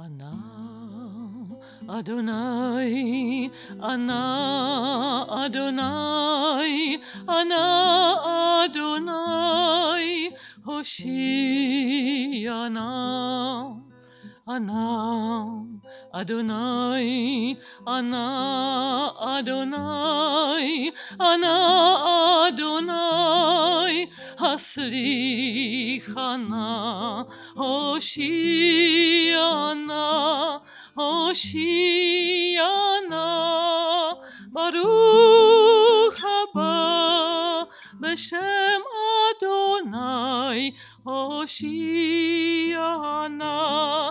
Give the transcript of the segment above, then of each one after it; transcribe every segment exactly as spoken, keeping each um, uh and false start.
Ana Adonai, Ana Adonai, Ana Adonai, Hoshiana. Ana Adonai, Ana Adonai, Ana Adonai, Haslichana, Hoshiana, Hoshiana, Baruch haba b'shem Adonai, Hoshiana,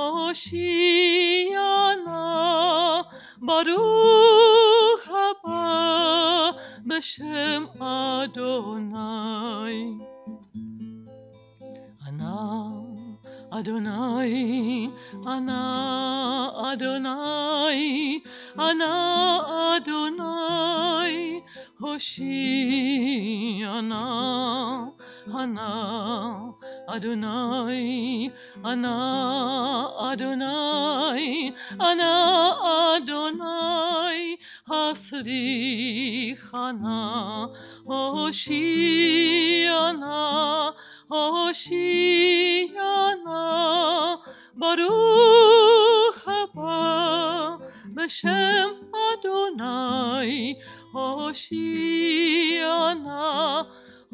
Hoshiana, Baruch haba b'shem Adonai. Ana Adonai, Ana Adonai, Ana Adonai, Hoshiana, Ana Adonai, Ana Adonai, Ana Adonai, Haslichana, Hoshiana, Hoshiana, Baruch haba b'shem Adonai, Hoshiana,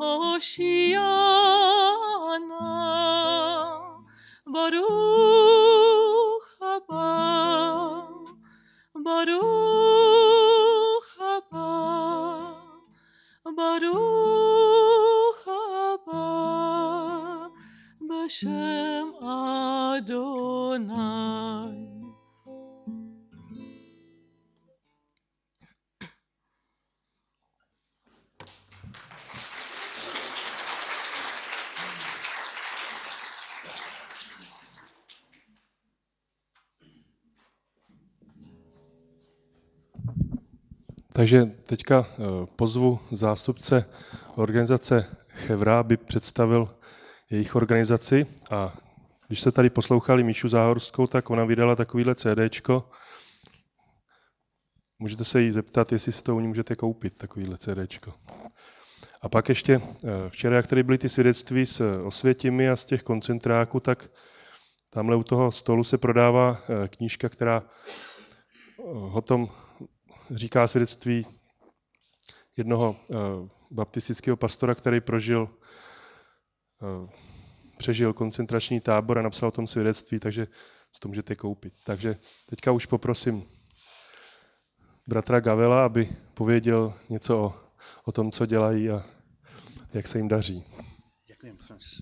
Hoshiana, Baruch haba, Baruch haba, Baruch haba b'shem Adonai. Takže teďka pozvu zástupce organizace Chevra, aby představil jejich organizaci. A když se tady poslouchali Míšu Záhorskou, tak ona vydala takovýhle CDčko. Můžete se jí zeptat, jestli se to u ní můžete koupit, takovýhle CDčko. A pak ještě včera, jak tady byly ty svědectví z Osvětimi a z těch koncentráků, tak tamhle u toho stolu se prodává knížka, která o tom říká svědectví jednoho baptistického pastora, který prožil, přežil koncentrační tábor a napsal o tom svědectví, takže si to můžete koupit. Takže teďka už poprosím bratra Gavela, aby pověděl něco o, o tom, co dělají a jak se jim daří. Děkuji, Francis.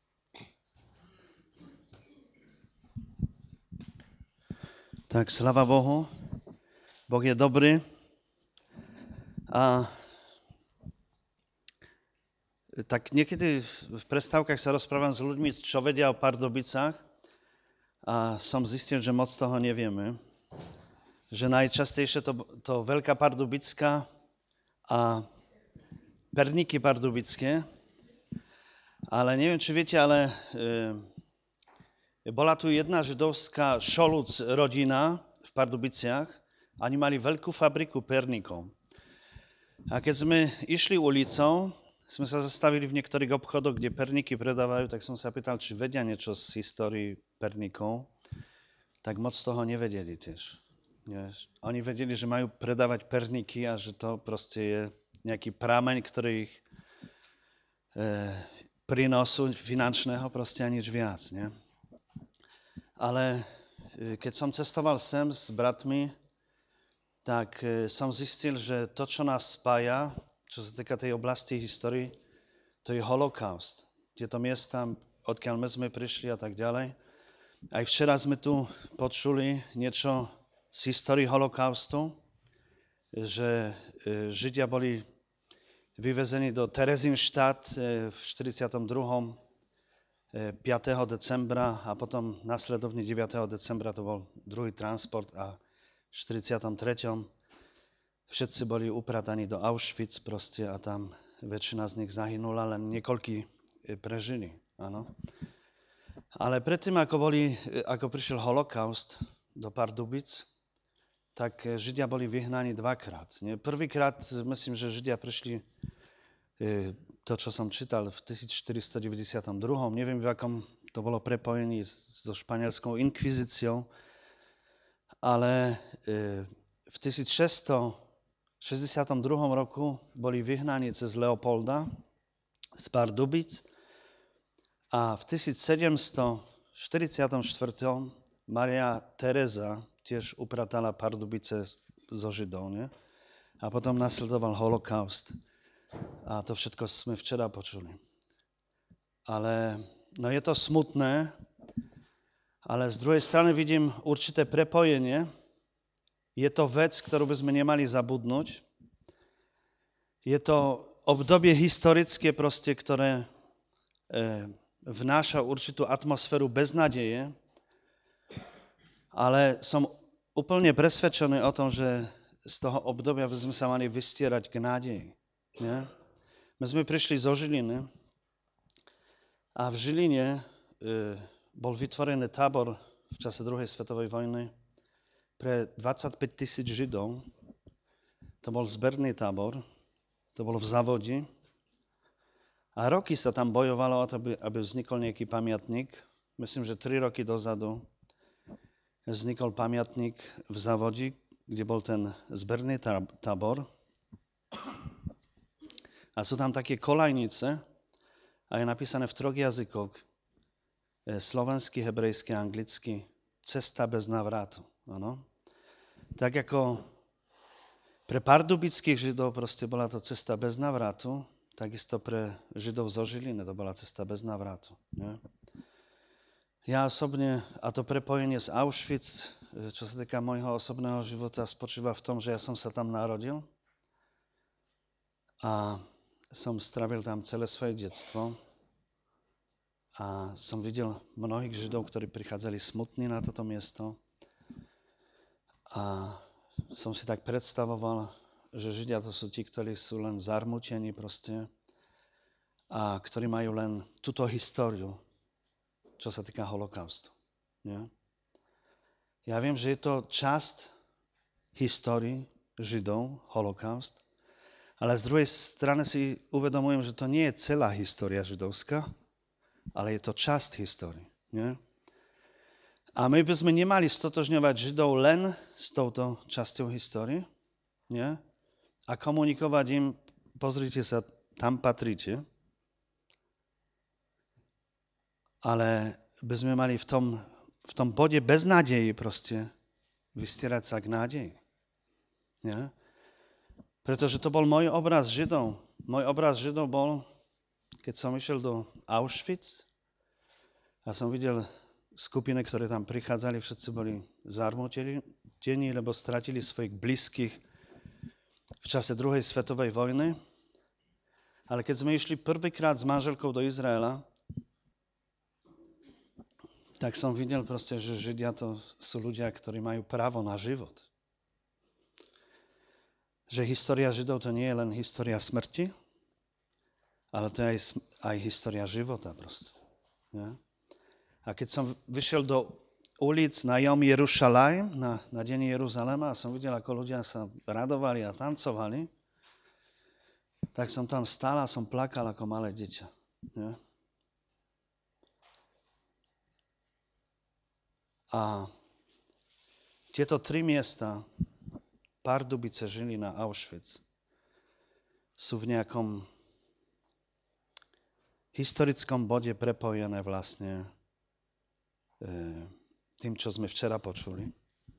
Tak sláva Bohu. Boh je dobrý. A tak niekedy v prestávkach sa rozprávam s ľuďmi, čo vedia o Pardubicách a som zistil, že moc toho nevieme. Že najčastejšie to, to Veľká Pardubická a Perníky pardubické. Ale neviem, či viete, ale e, bola tu jedna židovská Šoluc rodina v Pardubiciach. Oni mali veľkú fabriku perníkov. A keď sme išli ulicou, sme sa zastavili v niektorých obchodoch, kde perníky predávajú, tak som sa pýtal, či vedia niečo z histórii perníkov. Tak moc toho nevedeli tiež. Oni vedeli, že majú predávať perníky a že to proste je nejaký prameň, ktorý ich e, prinosu finančného, proste a nič viac. Nie? Ale e, keď som cestoval sem s bratmi, tak e, som zistil, že to, čo nás spája, čo sa týka tej oblasti histórii, to je holokaust. Tieto miesta, odkiaľ my sme prišli a tak ďalej. Aj včera sme tu počuli niečo z histórii holokaustu, že e, Židia boli vyvezení do Terezinštát e, v štyridsiatom druhom e, piateho decembra a potom nasledovne deviateho decembra to bol druhý transport a v štyridsiatom treťom všetci boli uprataní do Auschwitz proste a tam väčšina z nich zahynula, len niekoľkí prežili. Áno. Ale predtým, ako, boli, ako prišiel holokaust do Pardubic, tak Židia boli vyhnaní dvakrát. Nie? Prvýkrát, myslím, že Židia prišli, to, čo som čítal, v tisícštyristodeväťdesiatdva. Neviem, v akom to bolo prepojení so španielskou inkvizíciou, ale v tisícšesťstošesťdesiatdva roku boli vyhnaní cez Leopolda z Pardubic a v tisícsedemstoštyridsaťštyri Maria Teresa tiež upratala Pardubice zo Židov. Nie? A potom nasledoval holokaust. A to všetko sme včera počuli. Ale no je to smutné, ale z druhej strany vidím určité prepojenie. Je to vec, ktorú by sme nemali zabudnúť. Je to obdobie historické, proste, ktoré e, vnáša určitú atmosféru beznádeje, ale som úplne presvedčený o tom, že z toho obdobia by sme sa mali vystierať k nádeji. Nie? My sme prišli zo Žiliny a v Žiline e, bol vytvorený tábor v čase druhej svetovej vojny pre dvadsaťpäť tisíc Židov. To bol zberný tábor, to bolo v Závodí. A roky sa tam bojovalo, aby, aby vznikol nejaký pamiatník. Myslím, že tri roky dozadu vznikol pamiatník v Závodí, kde bol ten zberný tábor. A sú tam také kolajnice a je napísané v troch jazykoch. Slovensky, hebrejsky a anglicky. Cesta bez návratu. Ano. Tak ako pre pardubických Židov proste bola to cesta bez návratu, takisto pre Židov zo Žiliny to bola cesta bez návratu. Nie? Ja osobne, a to prepojenie z Auschwitz, čo sa týka môjho osobného života, spočíva v tom, že ja som sa tam narodil a som stravil tam celé svoje detstvo a som videl mnohých Židov, ktorí prichádzali smutní na toto miesto a som si tak predstavoval, že Židia to sú tí, ktorí sú len zarmútení proste a ktorí majú len túto históriu, čo sa týka holokaustu. Nie? Ja viem, že je to časť histórii Židov, holokaust, ale z druhej strany si uvedomujem, že to nie je celá história židovská, ale je to časť histórie. Nie? A my by sme nemali stotožňovať Židov len s touto časťou histórie, nie? A komunikovať im, pozrite sa, tam patríte, ale by sme mali v tom, v tom bode beznádeji proste vystierať sa k nádeji. Nie? Pretože to bol môj obraz Židov. Môj obraz Židov bol, keď som išiel do Auschwitz a som videl skupiny, ktoré tam prichádzali, všetci boli zarmútení, lebo stratili svojich blízkych v čase druhej svetovej vojny. Ale keď sme išli prvýkrát s manželkou do Izraela, tak som videl proste, že Židia to sú ľudia, ktorí majú právo na život. Že história Židov to nie je len história smrti, ale to je aj, aj história života proste. Ja? A keď som vyšiel do ulic na Jom Jerušalajm, na, na deň Jeruzalema, a som videl, ako ľudia sa radovali a tancovali, tak som tam stál a som plakal ako malé dieťa. Ja? A tieto tri miesta, Pardubice, Žilina, Auschwitz, sú v nejakom historickom bode prepojené vlastne e, tým, čo sme včera počuli.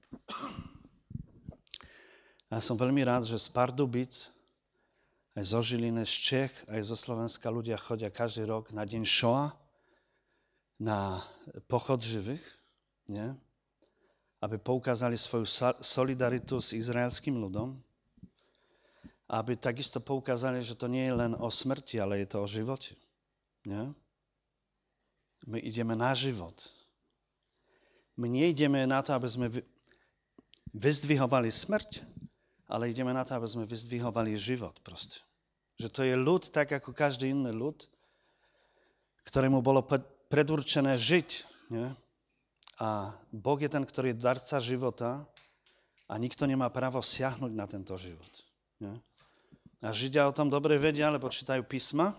A som veľmi rád, že z Pardubic, aj zo Žiliny, z Čech, aj zo Slovenska ľudia chodia každý rok na deň Šoa, na pochod živých, nie? Aby poukázali svoju solidaritu s izraelským ľudom, aby takisto poukázali, že to nie je len o smrti, ale je to o živote. Nie? My ideme na život. My neideme na to, aby sme vyzdvihovali smrť, ale ideme na to, aby sme vyzdvihovali život proste. Že to je ľud tak, ako každý iný ľud, ktorému bolo predurčené žiť. Nie? A Boh je ten, ktorý je darca života a nikto nemá právo siahnuť na tento život. Nie? A Židia o tom dobre vedia, lebo čítajú písma,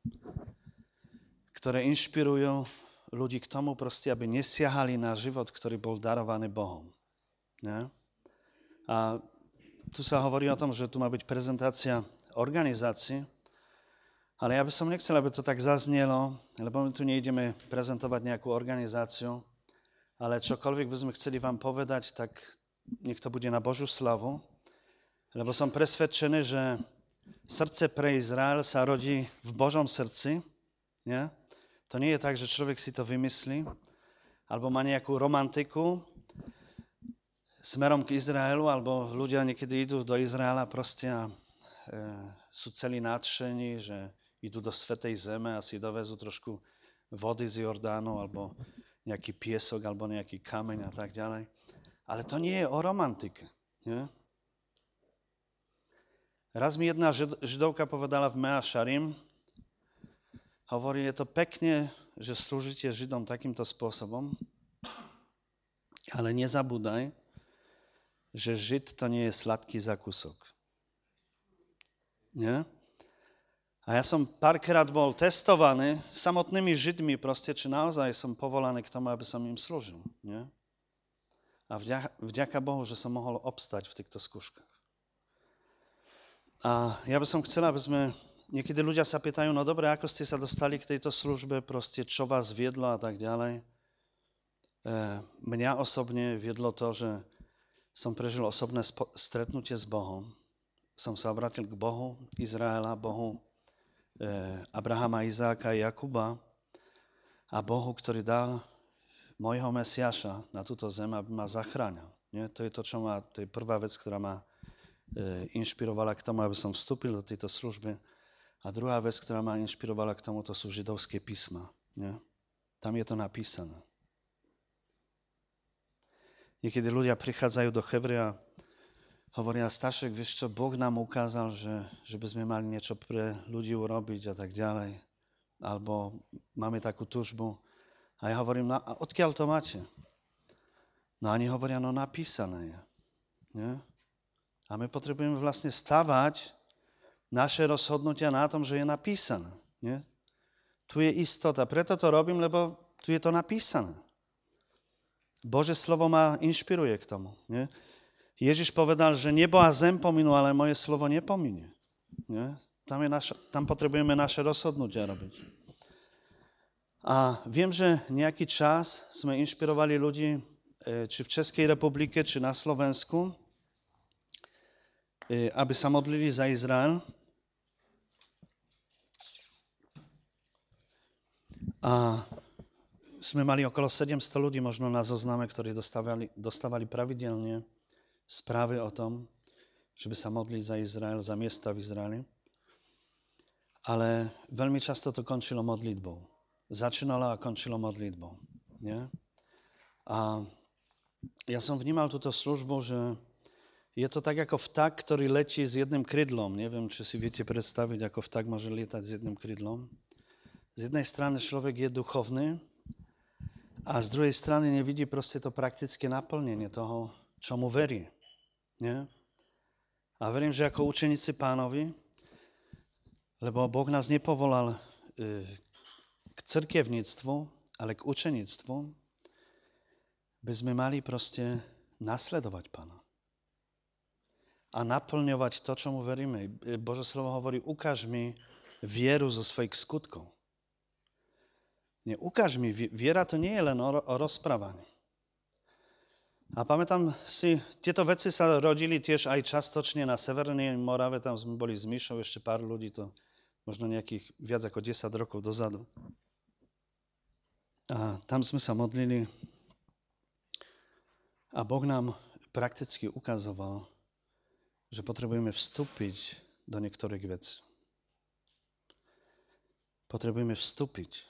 ktoré inšpirujú ľudí k tomu proste, aby nesiahali na život, ktorý bol darovaný Bohom. Nie? A tu sa hovorí o tom, že tu má byť prezentácia organizácií, ale ja by som nechcel, aby to tak zaznelo, lebo my tu nejdeme prezentovať nejakú organizáciu, ale čokoľvek by sme chceli vám povedať, tak nech to bude na Božiu slavu, lebo som presvedčený, že srdce pre Izrael sa rodí v Božom srdci. Nie? To nie je tak, že človek si to vymyslí, alebo má nejakú romantiku smerom k Izraelu, alebo ľudia niekedy idú do Izraela proste a e, sú celí nadšení, že idú do svätej zeme a si dovezú trošku vody z Jordánu, alebo nejaký piesok, alebo nejaký kameň a tak ďalej. Ale to nie je o romantike. Nie? Raz mi jedna židovka povedala v Mea Šarim, hovorí, je to pekne, že slúžite Židom takýmto spôsobom, ale nezabúdaj, že Žid to nie je sladký zakusok. Nie? A ja som párkrát bol testovaný samotnými Židmi proste, či naozaj som povolaný k tomu, aby som im slúžil. Nie? A vďaka, vďaka Bohu, že som mohol obstať v týchto skúškach. A ja by som chcel, aby sme, niekedy ľudia sa pýtajú, no dobre, ako ste sa dostali k tejto službe, proste čo vás viedlo a tak ďalej. E, mňa osobne viedlo to, že som prežil osobné spo- stretnutie s Bohom. Som sa obrátil k Bohu Izraela, Bohu e, Abrahama, Izáka a Jakuba a Bohu, ktorý dal mojho Mesiáša na túto zem, aby ma zachránil. Nie? To je to, čo ma, to je prvá vec, ktorá ma e, inšpirovala k tomu, aby som vstúpil do tejto služby. A druhá vec, ktorá ma inšpirovala k tomu, to sú židovské písma. Nie? Tam je to napísané. Niekedy ľudia prichádzajú do Chevry a hovoria, Stašek, vieš čo, Boh nám ukázal, že, že by sme mali niečo pre ľudí urobiť a tak ďalej. Alebo máme takú túžbu. A ja hovorím, no a odkiaľ to máte? No a oni hovoria, no napísané je. Nie? A my potrebujeme vlastne stavať naše rozhodnutia na tom, že je napísané. Nie? Tu je istota. Preto to robím, lebo tu je to napísané. Božie slovo ma inšpiruje k tomu. Nie? Ježiš povedal, že nebo a zem pominú, ale moje slovo nepominie. Nie? Tam, je naša, tam potrebujeme naše rozhodnutia robiť. A viem, že nejaký čas sme inšpirovali ľudí, či v Českej republike, či na Slovensku, aby sa modlili za Izrael. A sme mali okolo sedemsto ľudí možno na zozname, ktorí dostávali, dostávali pravidelne správy o tom, že by sa modlili za Izrael, za miesta v Izraeli. Ale veľmi často to končilo modlitbou. Začínalo a končilo modlitbou. Nie? A ja som vnímal túto službu, že je to tak ako vták, ktorý letí s jedným krydlom. Neviem, či si viete predstaviť, ako vták môže lietať s jedným krydlom. Z jednej strany človek je duchovný a z druhej strany nevidí proste to praktické naplnenie toho, čo mu verí. Nie? A verím, že ako učeníci Pánovi, lebo Boh nás nepovolal e, k cirkevníctvu, ale k učeníctvu, by sme mali proste nasledovať Pána. A naplňovať to, čo mu veríme. Božie slovo hovorí, ukáž mi vieru zo svojich skutkov. Nie, ukáž mi, viera to nie je len o, o rozprávaní. A pamätám si, tieto veci sa rodili tiež aj častočne na Severnej Morave, tam sme boli s Myšou, ešte pár ľudí, to možno nejakých viac ako desať rokov dozadu. A tam sme sa modlili a Boh nám prakticky ukazoval, že potrebujeme vstúpiť do niektorých vecí. Potrebujeme vstúpiť.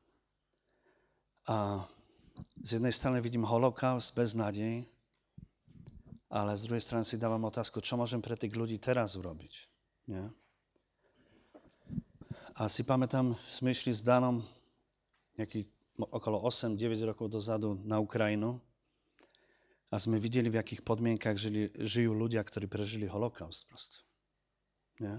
A z jednej strany vidím holokaust bez nádej, ale z druhej strany si dávam otázku, čo môžem pre tých ľudí teraz urobiť. Nie? A si pamätám, sme išli s Danom nejaký okolo osem deväť rokov dozadu na Ukrajinu a sme videli, v akých podmienkach žili, žijú ľudia, ktorí prežili holokaust prosto. Nie?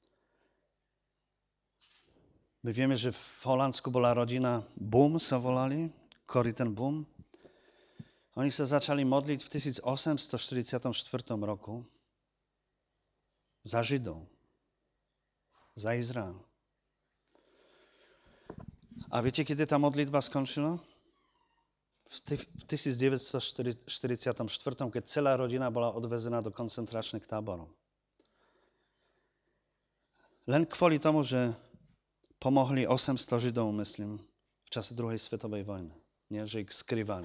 My vieme, že v Holandsku bola rodina Boom, sa volali, Corrie ten Boom. Oni sa začali modliť v tisíc osemsto štyridsiatom štvrtom roku za Židov, za Izrael. A viete, kedy tá modlitba skončila? V tisíc deväťsto štyridsiatom štvrtom, keď celá rodina bola odvezená do koncentračných táborov. Len kvôli tomu, že pomohli osemsto Židov, myslím, v čase druhej svetovej vojny. Nie, že ich skrývali.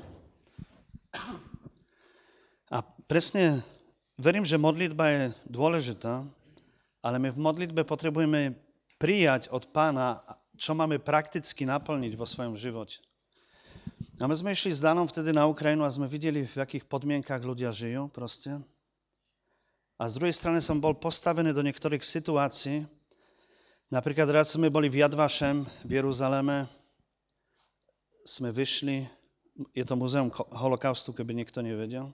A presne verím, že modlitba je dôležitá, ale my v modlitbe potrebujeme prijať od Pána, čo máme prakticky naplniť vo svojom živote. A my sme išli s Danom vtedy na Ukrajinu a sme videli, v akých podmienkach ľudia žijú proste. A z druhej strany som bol postavený do niektorých situácií. Napríklad raz sme boli v Yad Vashem v Jeruzaleme. Sme vyšli, je to muzeum holokaustu, keby niekto nevedel.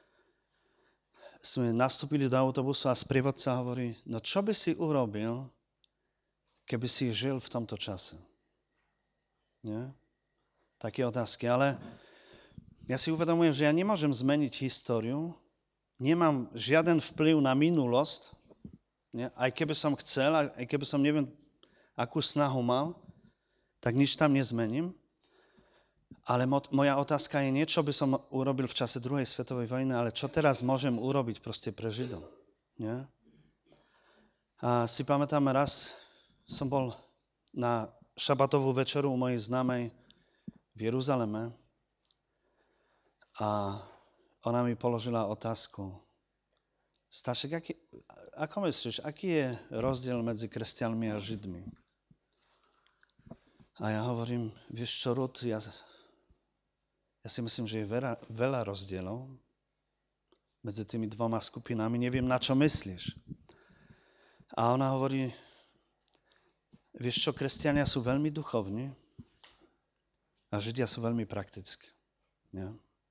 Sme nastúpili do autobusu a sprievodca hovorí, no čo by si urobil, keby si žil v tomto čase? Nie? Také otázky, ale ja si uvedomujem, že ja nemôžem zmeniť históriu, nemám žiaden vplyv na minulosť, nie? Aj keby som chcel, aj keby som neviem, akú snahu mal, tak nič tam nezmením. Ale mo- moja otázka je, niečo by som urobil v čase druhej svetovej vojny, ale čo teraz môžem urobiť proste pre Židov? Nie? A si pamätám, raz som bol na šabatovú večeru u mojej známej v Jeruzaleme a ona mi položila otázku. Stašek, aký, ako myslíš, aký je rozdiel medzi kresťanmi a Židmi? A ja hovorím, vieš čo, Ruth, ja, ja si myslím, že je veľa, veľa rozdielov medzi tými dvoma skupinami. Neviem, na čo myslíš. A ona hovorí, vieš čo, kresťania sú veľmi duchovní a Židia sú veľmi praktickí. Ja?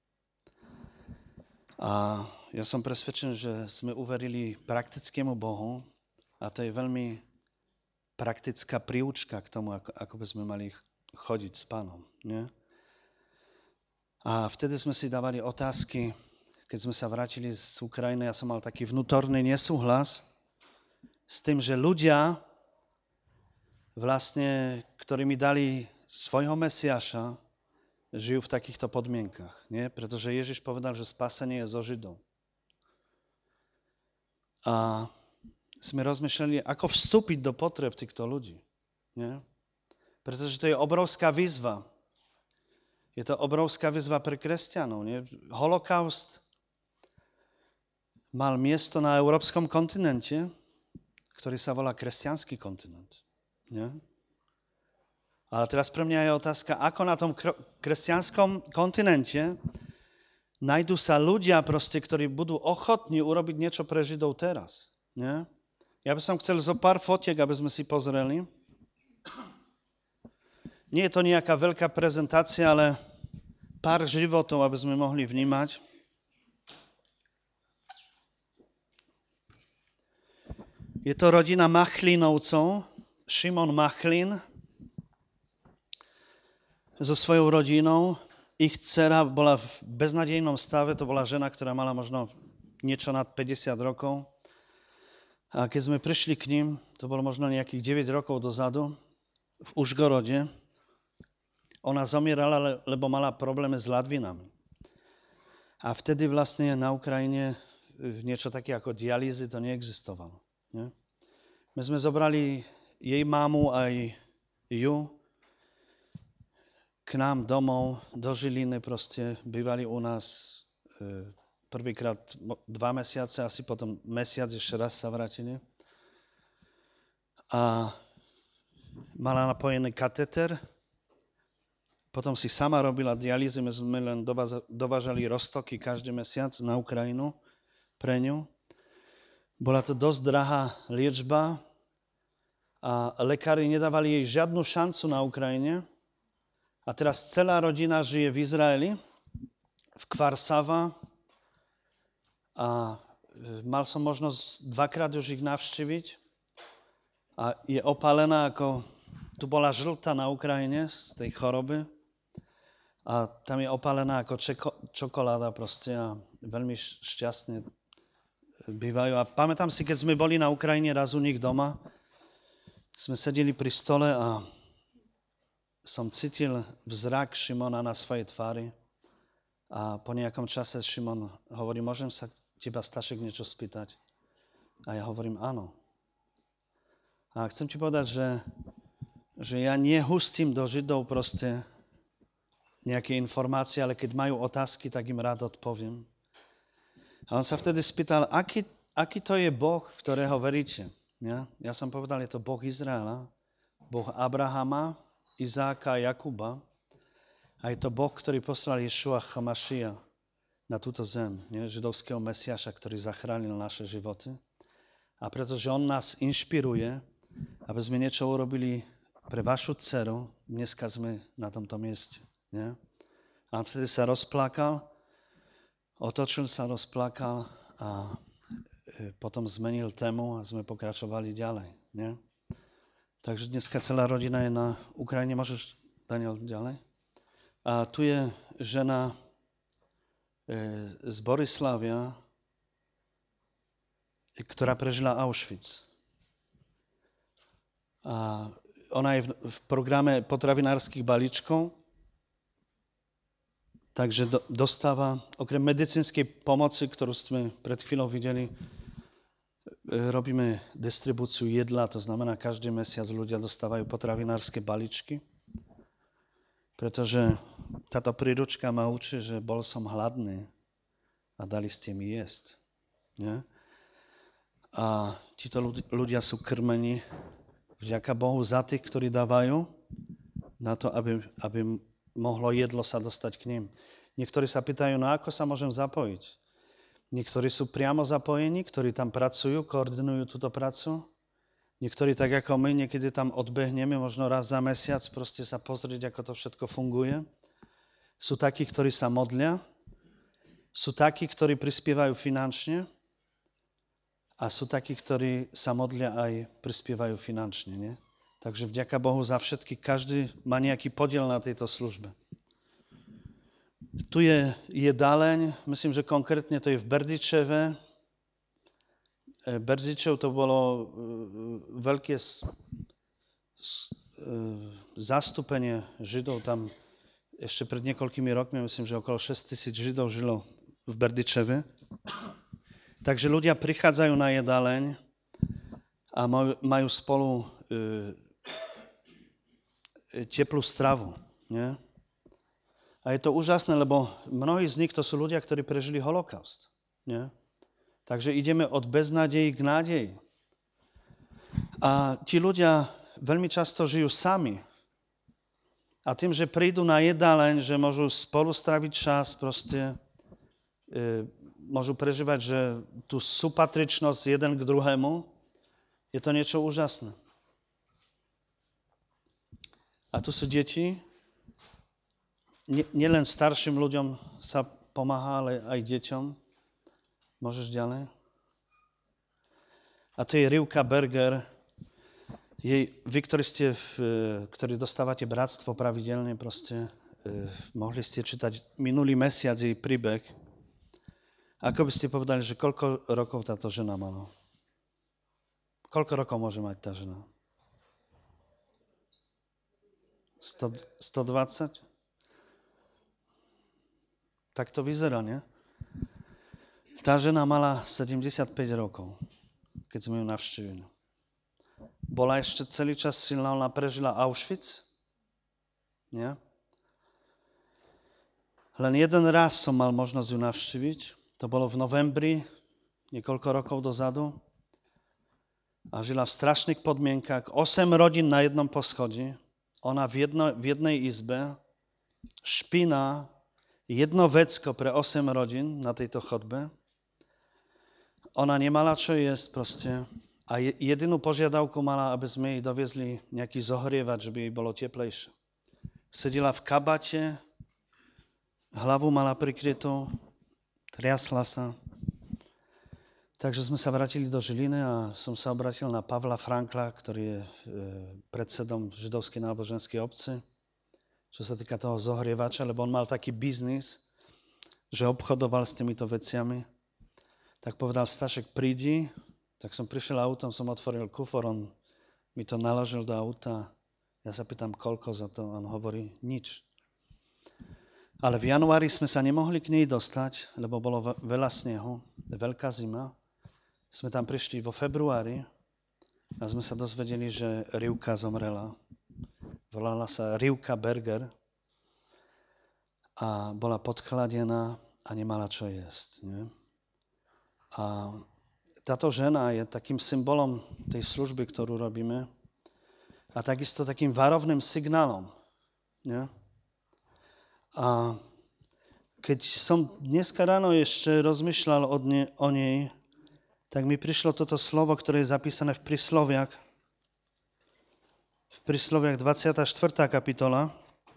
A ja som presvedčený, že sme uverili praktickému Bohu a to je veľmi praktická príučka k tomu, ako, ako by sme mali chodiť s Pánom. Nie? A vtedy sme si dávali otázky, keď sme sa vrátili z Ukrajiny, ja som mal taký vnútorný nesúhlas s tým, že ľudia, vlastne, ktorí mi dali svojho Mesiáša, žijú v takýchto podmienkach. Nie? Pretože Ježiš povedal, že spasenie je zo Židov. A sme rozmýšľali, ako vstúpiť do potreb týchto ľudí. Nie? Pretože to je obrovská výzva. Je to obrovská výzva pre kresťanov. Nie? Holokaust mal miesto na európskom kontinente, ktorý sa volá kresťanský kontinent. Nie? Ale teraz pre mňa je otázka, ako na tom kresťanskom kontinente nájdú sa ľudia, proste, ktorí budú ochotní urobiť niečo pre Židov teraz. Nie? Ja by som chcel zo pár fotiek, aby sme si pozreli. Nie je to nejaká veľká prezentácia, ale pár životov, aby sme mohli vnímať. Je to rodina Machlinovcov, Šimon Machlin, so svojou rodinou. Ich dcera bola v beznadejnom stave, to bola žena, ktorá mala možno niečo nad päťdesiat rokov. A keď sme prišli k ním, to bolo možno nejakých deväť rokov dozadu, v Užgorode, ona zomierala, lebo mala problémy s ladvinami. A vtedy vlastne na Ukrajine niečo také ako dialýzy to neexistovalo. Nie? My sme zobrali jej mámu aj ju k nám domov, do Žiliny proste, bývali u nás e, prvýkrát dva mesiace, asi potom mesiac ešte raz sa vrátili. A mala napojený kateter, potom si sama robila dialýzy, my sme len dovážali roztoky každý mesiac na Ukrajinu pre ňu. Bola to dosť drahá liečba a lekári nedávali jej žiadnu šancu na Ukrajine, A teraz celá rodina žije v Izraeli, v Kvarsava. A mal som možnosť dvakrát už ich navštíviť. A je opálená ako... Tu bola žlta na Ukrajine z tej choroby. A tam je opálená ako čeko, čokoláda proste a veľmi šťastne bývajú. A pamätám si, keď sme boli na Ukrajine raz u nich doma, sme sedeli pri stole a som cítil vzrak Šimona na svojej tvári. A po nejakom čase Šimon hovorí, môžem sa teba, Stašek, niečo spýtať? A ja hovorím, áno. A chcem ti povedať, že, že ja nehustím do Židov proste nejaké informácie, ale keď majú otázky, tak im rád odpoviem. A on sa vtedy spýtal, aký, aký to je Boh, v ktorého veríte? Ja? ja som povedal, je to Boh Izraela, Boh Abrahama, Izáka a Jakuba. A je to Boh, ktorý poslal Ješua Chamašia na túto zem, nie? Židovského Mesiaša, ktorý zachránil naše životy. A pretože on nás inšpiruje, aby sme niečo urobili pre vašu dceru, dneska sme na tomto mieste. Nie? A on vtedy sa rozplakal, otočil sa, rozplakal a potom zmenil tému a sme pokračovali ďalej. Nie? Takže dneska celá rodina je na Ukrajine. Môžeš, Daniel, ďalej? A tu je žena z Borislavia, ktorá prežila Auschwitz. A ona je v programe potravinárskych balíčkov, takže do, dostáva, okrem medicínskej pomoci, ktorú sme pred chvíľou videli, robíme distribúciu jedla, to znamená, každý mesiac ľudia dostávajú potravinárske balíčky, pretože táto príručka ma učí, že bol som hladný a dali ste mi jesť. Nie? A títo ľudia sú krmení vďaka Bohu za tých, ktorí dávajú na to, aby, aby mohlo jedlo sa dostať k ním. Niektorí sa pýtajú, no ako sa môžem zapojiť? Niektorí sú priamo zapojení, ktorí tam pracujú, koordinujú túto prácu. Niektorí tak ako my, niekedy tam odbehneme, možno raz za mesiac, proste sa pozrieť, ako to všetko funguje. Sú takí, ktorí sa modlia, sú takí, ktorí prispievajú finančne a sú takí, ktorí sa modlia aj prispievajú finančne. Nie? Takže vďaka Bohu za všetky, každý má nejaký podiel na tejto službe. Tu je jedáleň, myslím, že konkrétne to je v Berdičeve. Berdičev to bolo veľké zastúpenie Židov tam ešte pred niekoľkými rokmi, myslím, že okolo šesť tisíc Židov žilo v Berdičeve. Takže ľudia prichádzajú na jedáleň a majú spolu teplú stravu. Nie? A je to úžasné, lebo mnohí z nich to sú ľudia, ktorí prežili holokaust. Nie? Takže ideme od beznádeji k nádeji. A tí ľudia veľmi často žijú sami. A tým, že prídu na jedáleň, že môžu spolu straviť čas, proste e, môžu prežívať, že tú súpatričnosť jeden k druhému, je to niečo úžasné. A tu sú deti. Nielen starším ľuďom sa pomáha, ale aj deťom. Môžeš ďalej? A to je Rivka Berger. Jej, vy, ktorí, ste, ktorí dostávate bratstvo pravidelne, proste, eh, mohli ste čítať minulý mesiac jej príbeh. Ako by ste povedali, že koľko rokov táto žena mala? Koľko rokov môže mať tá žena? sto, stodvadsať? Tak to vyzerá, nie? Tá žena mala sedemdesiatpäť rokov, keď sme ju navštívili. Bola ešte celý čas silná, ona prežila Auschwitz. Nie? Len jeden raz som mal možnosť ju navštíviť. To bolo v novembri, niekoľko rokov dozadu. A žila v strašných podmienkach. Osem rodín na jednom poschodí. Ona v, jedno, v jednej izbe. Špina. Jedno vecko pre osem rodín na tejto chodbe. Ona nemala čo jesť proste. A jedinú požiadavku mala, aby sme jej doviezli nejaký zohrievač, že by jej bolo teplejšie. sedela v kabate, hlavu mala prikrytú, triasla sa. Takže sme sa vrátili do Žiliny a som sa obratil na Pavla Frankla, ktorý je predsedom židovskej náboženskej obce, čo sa týka toho zohrievača, lebo on mal taký biznis, že obchodoval s týmito veciami. Tak povedal, Stašek, prídi. Tak som prišiel autom, som otvoril kufor, on mi to naložil do auta. Ja sa pýtam, koľko za to? On hovorí, nič. Ale v januári sme sa nemohli k nej dostať, lebo bolo veľa snehu, veľká zima. Sme tam prišli vo februári a sme sa dozvedeli, že Rivka zomrela. Volala sa Rivka Berger a bola podchladená a nemala čo jesť. Nie? A táto žena je takým symbolom tej služby, ktorú robíme a takisto takým varovným signálom. Nie? A keď som dneska ráno ešte rozmýšľal o, dne, o nej, tak mi prišlo toto slovo, ktoré je zapísané v Prísloviach. V Prísloviach dvadsiata štvrtá kapitola.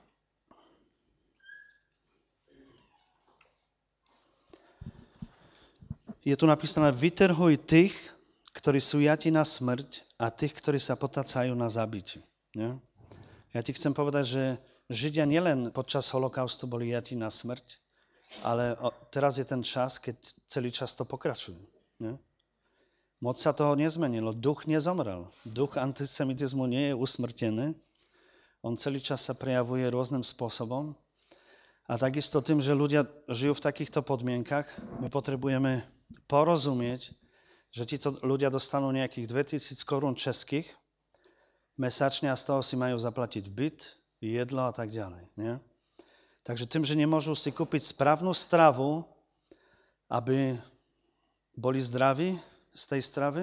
Je tu napísané, vytrhuj tých, ktorí sú jati na smrť a tých, ktorí sa potácajú na zabitie. Nie? Ja ti chcem povedať, že Židia nielen počas holokaustu boli jati na smrť, ale teraz je ten čas, keď celý čas to pokračuje. Nie? Moc sa toho nezmenilo. Duch nezomrel. Duch antisemitizmu nie je usmrtený. On celý čas sa prejavuje rôznym spôsobom. A takisto tým, že ľudia žijú v takýchto podmienkach, my potrebujeme porozumieť, že títo ľudia dostanú nejakých dvetisíc korún českých mesačne a z toho si majú zaplatiť byt, jedlo a tak ďalej. Nie? Takže tým, že nemôžu si kúpiť správnu stravu, aby boli zdraví, z tej stravy,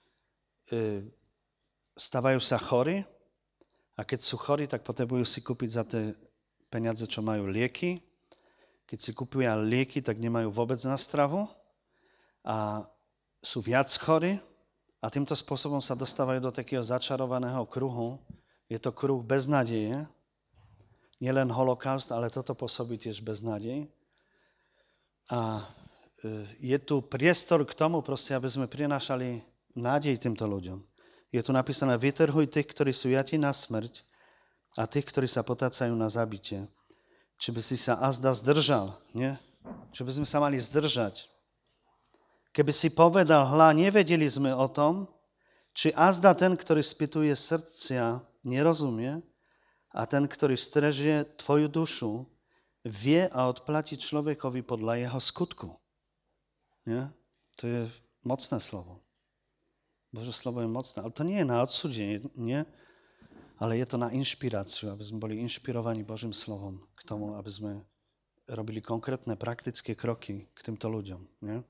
stávajú sa chorí a keď sú chorí, tak potrebujú si kúpiť za tie peniaze, čo majú lieky. Keď si kúpujú lieky, tak nemajú vôbec na stravu a sú viac chorí a týmto spôsobom sa dostávajú do takého začarovaného kruhu. Je to kruh beznádeje. Nielen holokaust, ale toto pôsobí tiež beznádej. A je tu priestor k tomu, proste, aby sme prinášali nádej týmto ľuďom. Je tu napísané, vytrhuj tých, ktorí sú jati na smrť a tých, ktorí sa potácajú na zabitie. Či by si sa azda zdržal, nie? Či by sme sa mali zdržať. Keby si povedal, hľa, nevedeli sme o tom, či azda ten, ktorý spytuje srdcia, nerozumie a ten, ktorý strežie tvoju dušu, vie a odplatí človekovi podľa jeho skutku. Nie? To je mocné slovo. Božie slovo je mocné, ale to nie je na odsúdenie, nie? Ale je to na inšpiráciu, aby sme boli inšpirovaní Božím slovom k tomu, aby sme robili konkrétne praktické kroky k týmto ľuďom. Nie?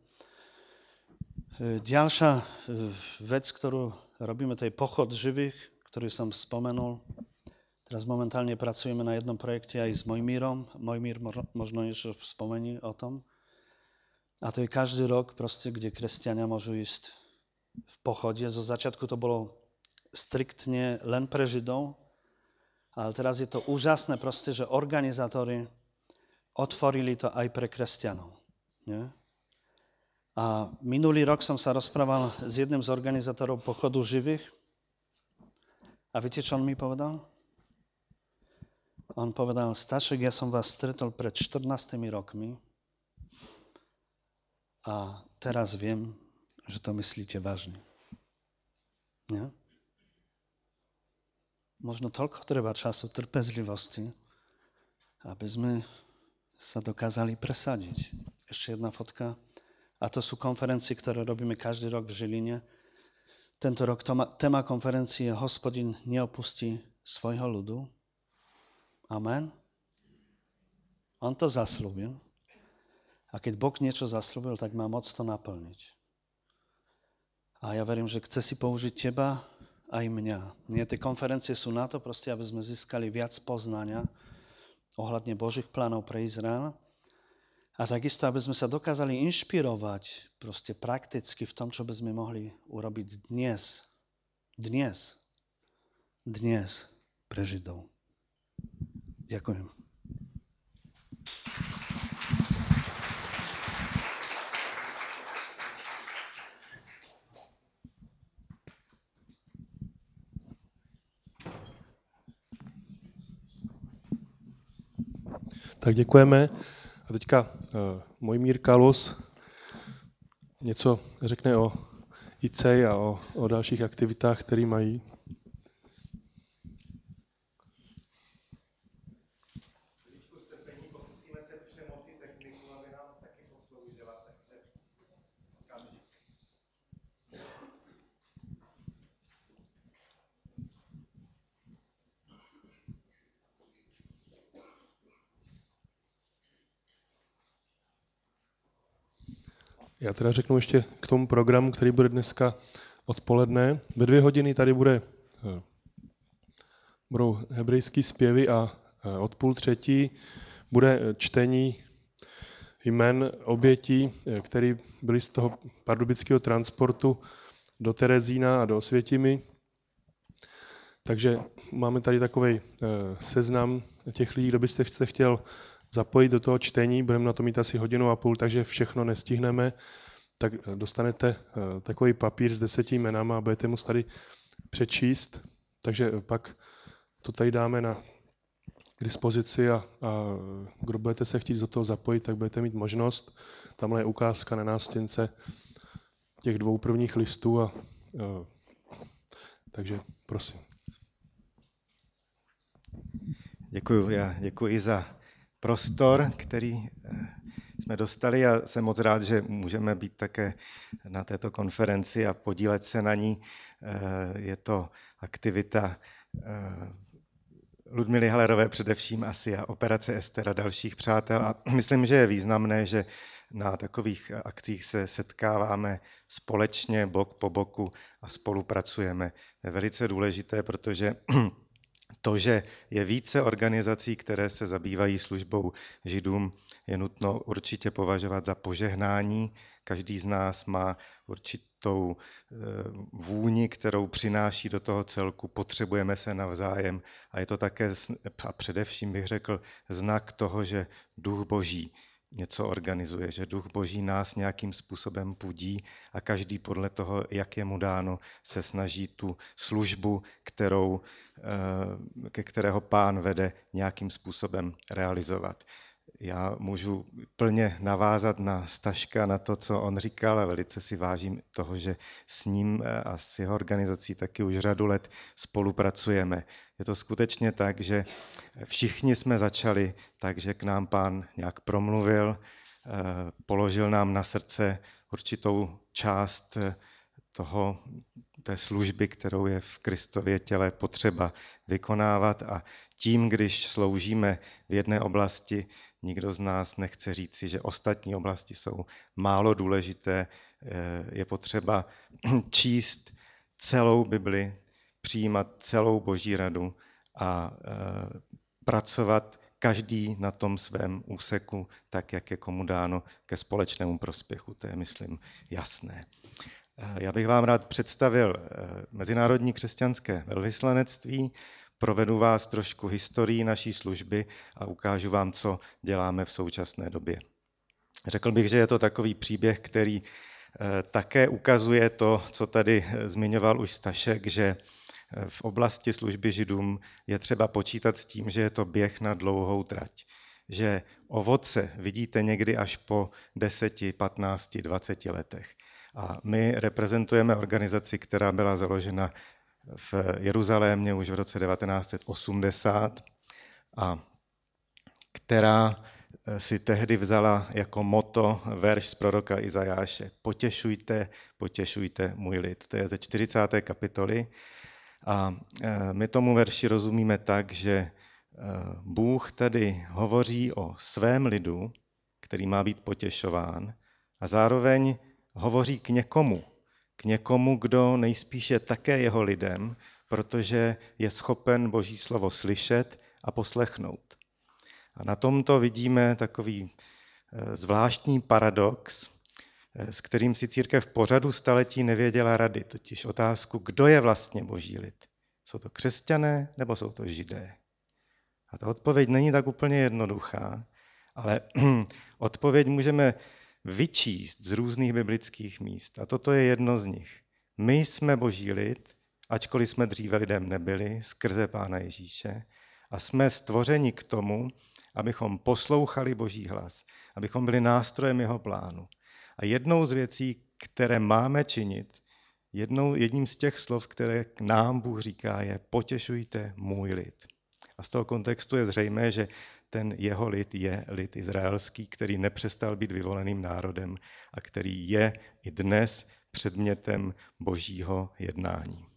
Ďalšia vec, ktorú robíme, to je pochod živých, ktorý som spomenul. Teraz momentálne pracujeme na jednom projekte aj s Mojmírom. Mojmír možno niečo spomení o tom. A to je každý rok, proste, kde kresťania môžu ísť v pochode. Zo začiatku to bolo striktne len pre Židov, ale teraz je to úžasné, proste, že organizátori otvorili to aj pre kresťanov. Nie? A minulý rok som sa rozprával s jedným z organizátorov pochodu živých. A viete, čo on mi povedal? On povedal, Stašek, ja som vás stretol pred štrnástimi rokmi a teraz viem, že to myslíte vážne. Nie? Možno toľko treba času, trpezlivosti, aby sme sa dokázali presadiť. Ešte jedna fotka. A to sú konferencie, ktoré robíme každý rok v Žiline. Tento rok téma konferencie je Hospodin neopustí svojho ľudu. Amen. On to zasľúbil. A keď Boh niečo zasľúbil, tak má moc to naplniť. A ja verím, že chce si použiť teba aj mňa. Nie, tie konferencie sú na to, proste, aby sme získali viac poznania ohľadne Božích plánov pre Izrael. A takisto, aby sme sa dokázali inšpirovať proste prakticky v tom, čo by sme mohli urobiť dnes. Dnes. Dnes pre Židov. Ďakujem. Tak děkujeme. A teďka uh, Mojmír Kalos něco řekne o I C E a o, o dalších aktivitách, které mají. Já teda řeknu ještě k tomu programu, který bude dneska odpoledne. Ve dvě hodiny tady bude, budou hebrejský zpěvy a od půl třetí bude čtení jmen obětí, které byly z toho pardubického transportu do Terezína a do Osvětimi. Takže máme tady takový seznam těch lidí, kdo byste se chtěl zapojit do toho čtení. Budeme na to mít asi hodinu a půl, takže všechno nestihneme. Tak dostanete takový papír s deseti jménama a budete mu tady přečíst. Takže pak to tady dáme na k dispozici a, a kdo budete se chtít do toho zapojit, tak budete mít možnost. Tamhle je ukázka na nástěnce těch dvou prvních listů. A, a, takže prosím. Děkuji, já děkuji za prostor, který jsme dostali a jsem moc rád, že můžeme být také na této konferenci a podílet se na ní. Je to aktivita Ludmily Halerové především asi a Operace Ester a dalších přátel a myslím, že je významné, že na takových akcích se setkáváme společně, bok po boku a spolupracujeme. Je velice důležité, protože to, že je více organizací, které se zabývají službou Židům, je nutno určitě považovat za požehnání. Každý z nás má určitou vůni, kterou přináší do toho celku, potřebujeme se navzájem a je to také, a především bych řekl, znak toho, že Duch Boží něco organizuje, že Duch Boží nás nějakým způsobem budí a každý podle toho, jak je mu dáno, se snaží tu službu, kterou, ke kterého Pán vede, nějakým způsobem realizovat. Já můžu plně navázat na Staška, na to, co on říkal a velice si vážím toho, že s ním a s jeho organizací taky už řadu let spolupracujeme. Je to skutečně tak, že všichni jsme začali tak, že k nám Pán nějak promluvil, položil nám na srdce určitou část toho, té služby, kterou je v Kristově těle potřeba vykonávat a tím, když sloužíme v jedné oblasti, nikdo z nás nechce říci, že ostatní oblasti jsou málo důležité. Je potřeba číst celou Bibli, přijímat celou Boží radu a pracovat každý na tom svém úseku, tak, jak je komu dáno ke společnému prospěchu. To je, myslím, jasné. Já bych vám rád představil Mezinárodní křesťanské velvyslanectví, provedu vás trošku historií naší služby a ukážu vám, co děláme v současné době. Řekl bych, že je to takový příběh, který také ukazuje to, co tady zmiňoval už Stašek, že v oblasti služby Židům je třeba počítat s tím, že je to běh na dlouhou trať. Že ovoce vidíte někdy až po deseti, patnácti, dvaceti letech. A my reprezentujeme organizaci, která byla založena v Jeruzalémě už v roce devatenáct set osmdesát a která si tehdy vzala jako motto verš z proroka Izajáše. Potěšujte, potěšujte můj lid. To je ze čtyřicáté kapitoly. A my tomu verši rozumíme tak, že Bůh tady hovoří o svém lidu, který má být potěšován a zároveň hovoří k někomu, k někomu, kdo nejspíše také jeho lidem, protože je schopen Boží slovo slyšet a poslechnout. A na tomto vidíme takový zvláštní paradox, s kterým si církev po řadu staletí nevěděla rady, totiž otázku, kdo je vlastně Boží lid. Jsou to křesťané nebo jsou to Židé? A ta odpověď není tak úplně jednoduchá, ale odpověď můžeme vyčíst z různých biblických míst. A toto je jedno z nich. My jsme boží lid, ačkoliv jsme dříve lidem nebyli, skrze Pána Ježíše, a jsme stvořeni k tomu, abychom poslouchali boží hlas, abychom byli nástrojem jeho plánu. A jednou z věcí, které máme činit, jednou, jedním z těch slov, které k nám Bůh říká, je potěšujte můj lid. A z toho kontextu je zřejmé, že ten jeho lid je lid izraelský, který nepřestal být vyvoleným národem a který je i dnes předmětem božího jednání.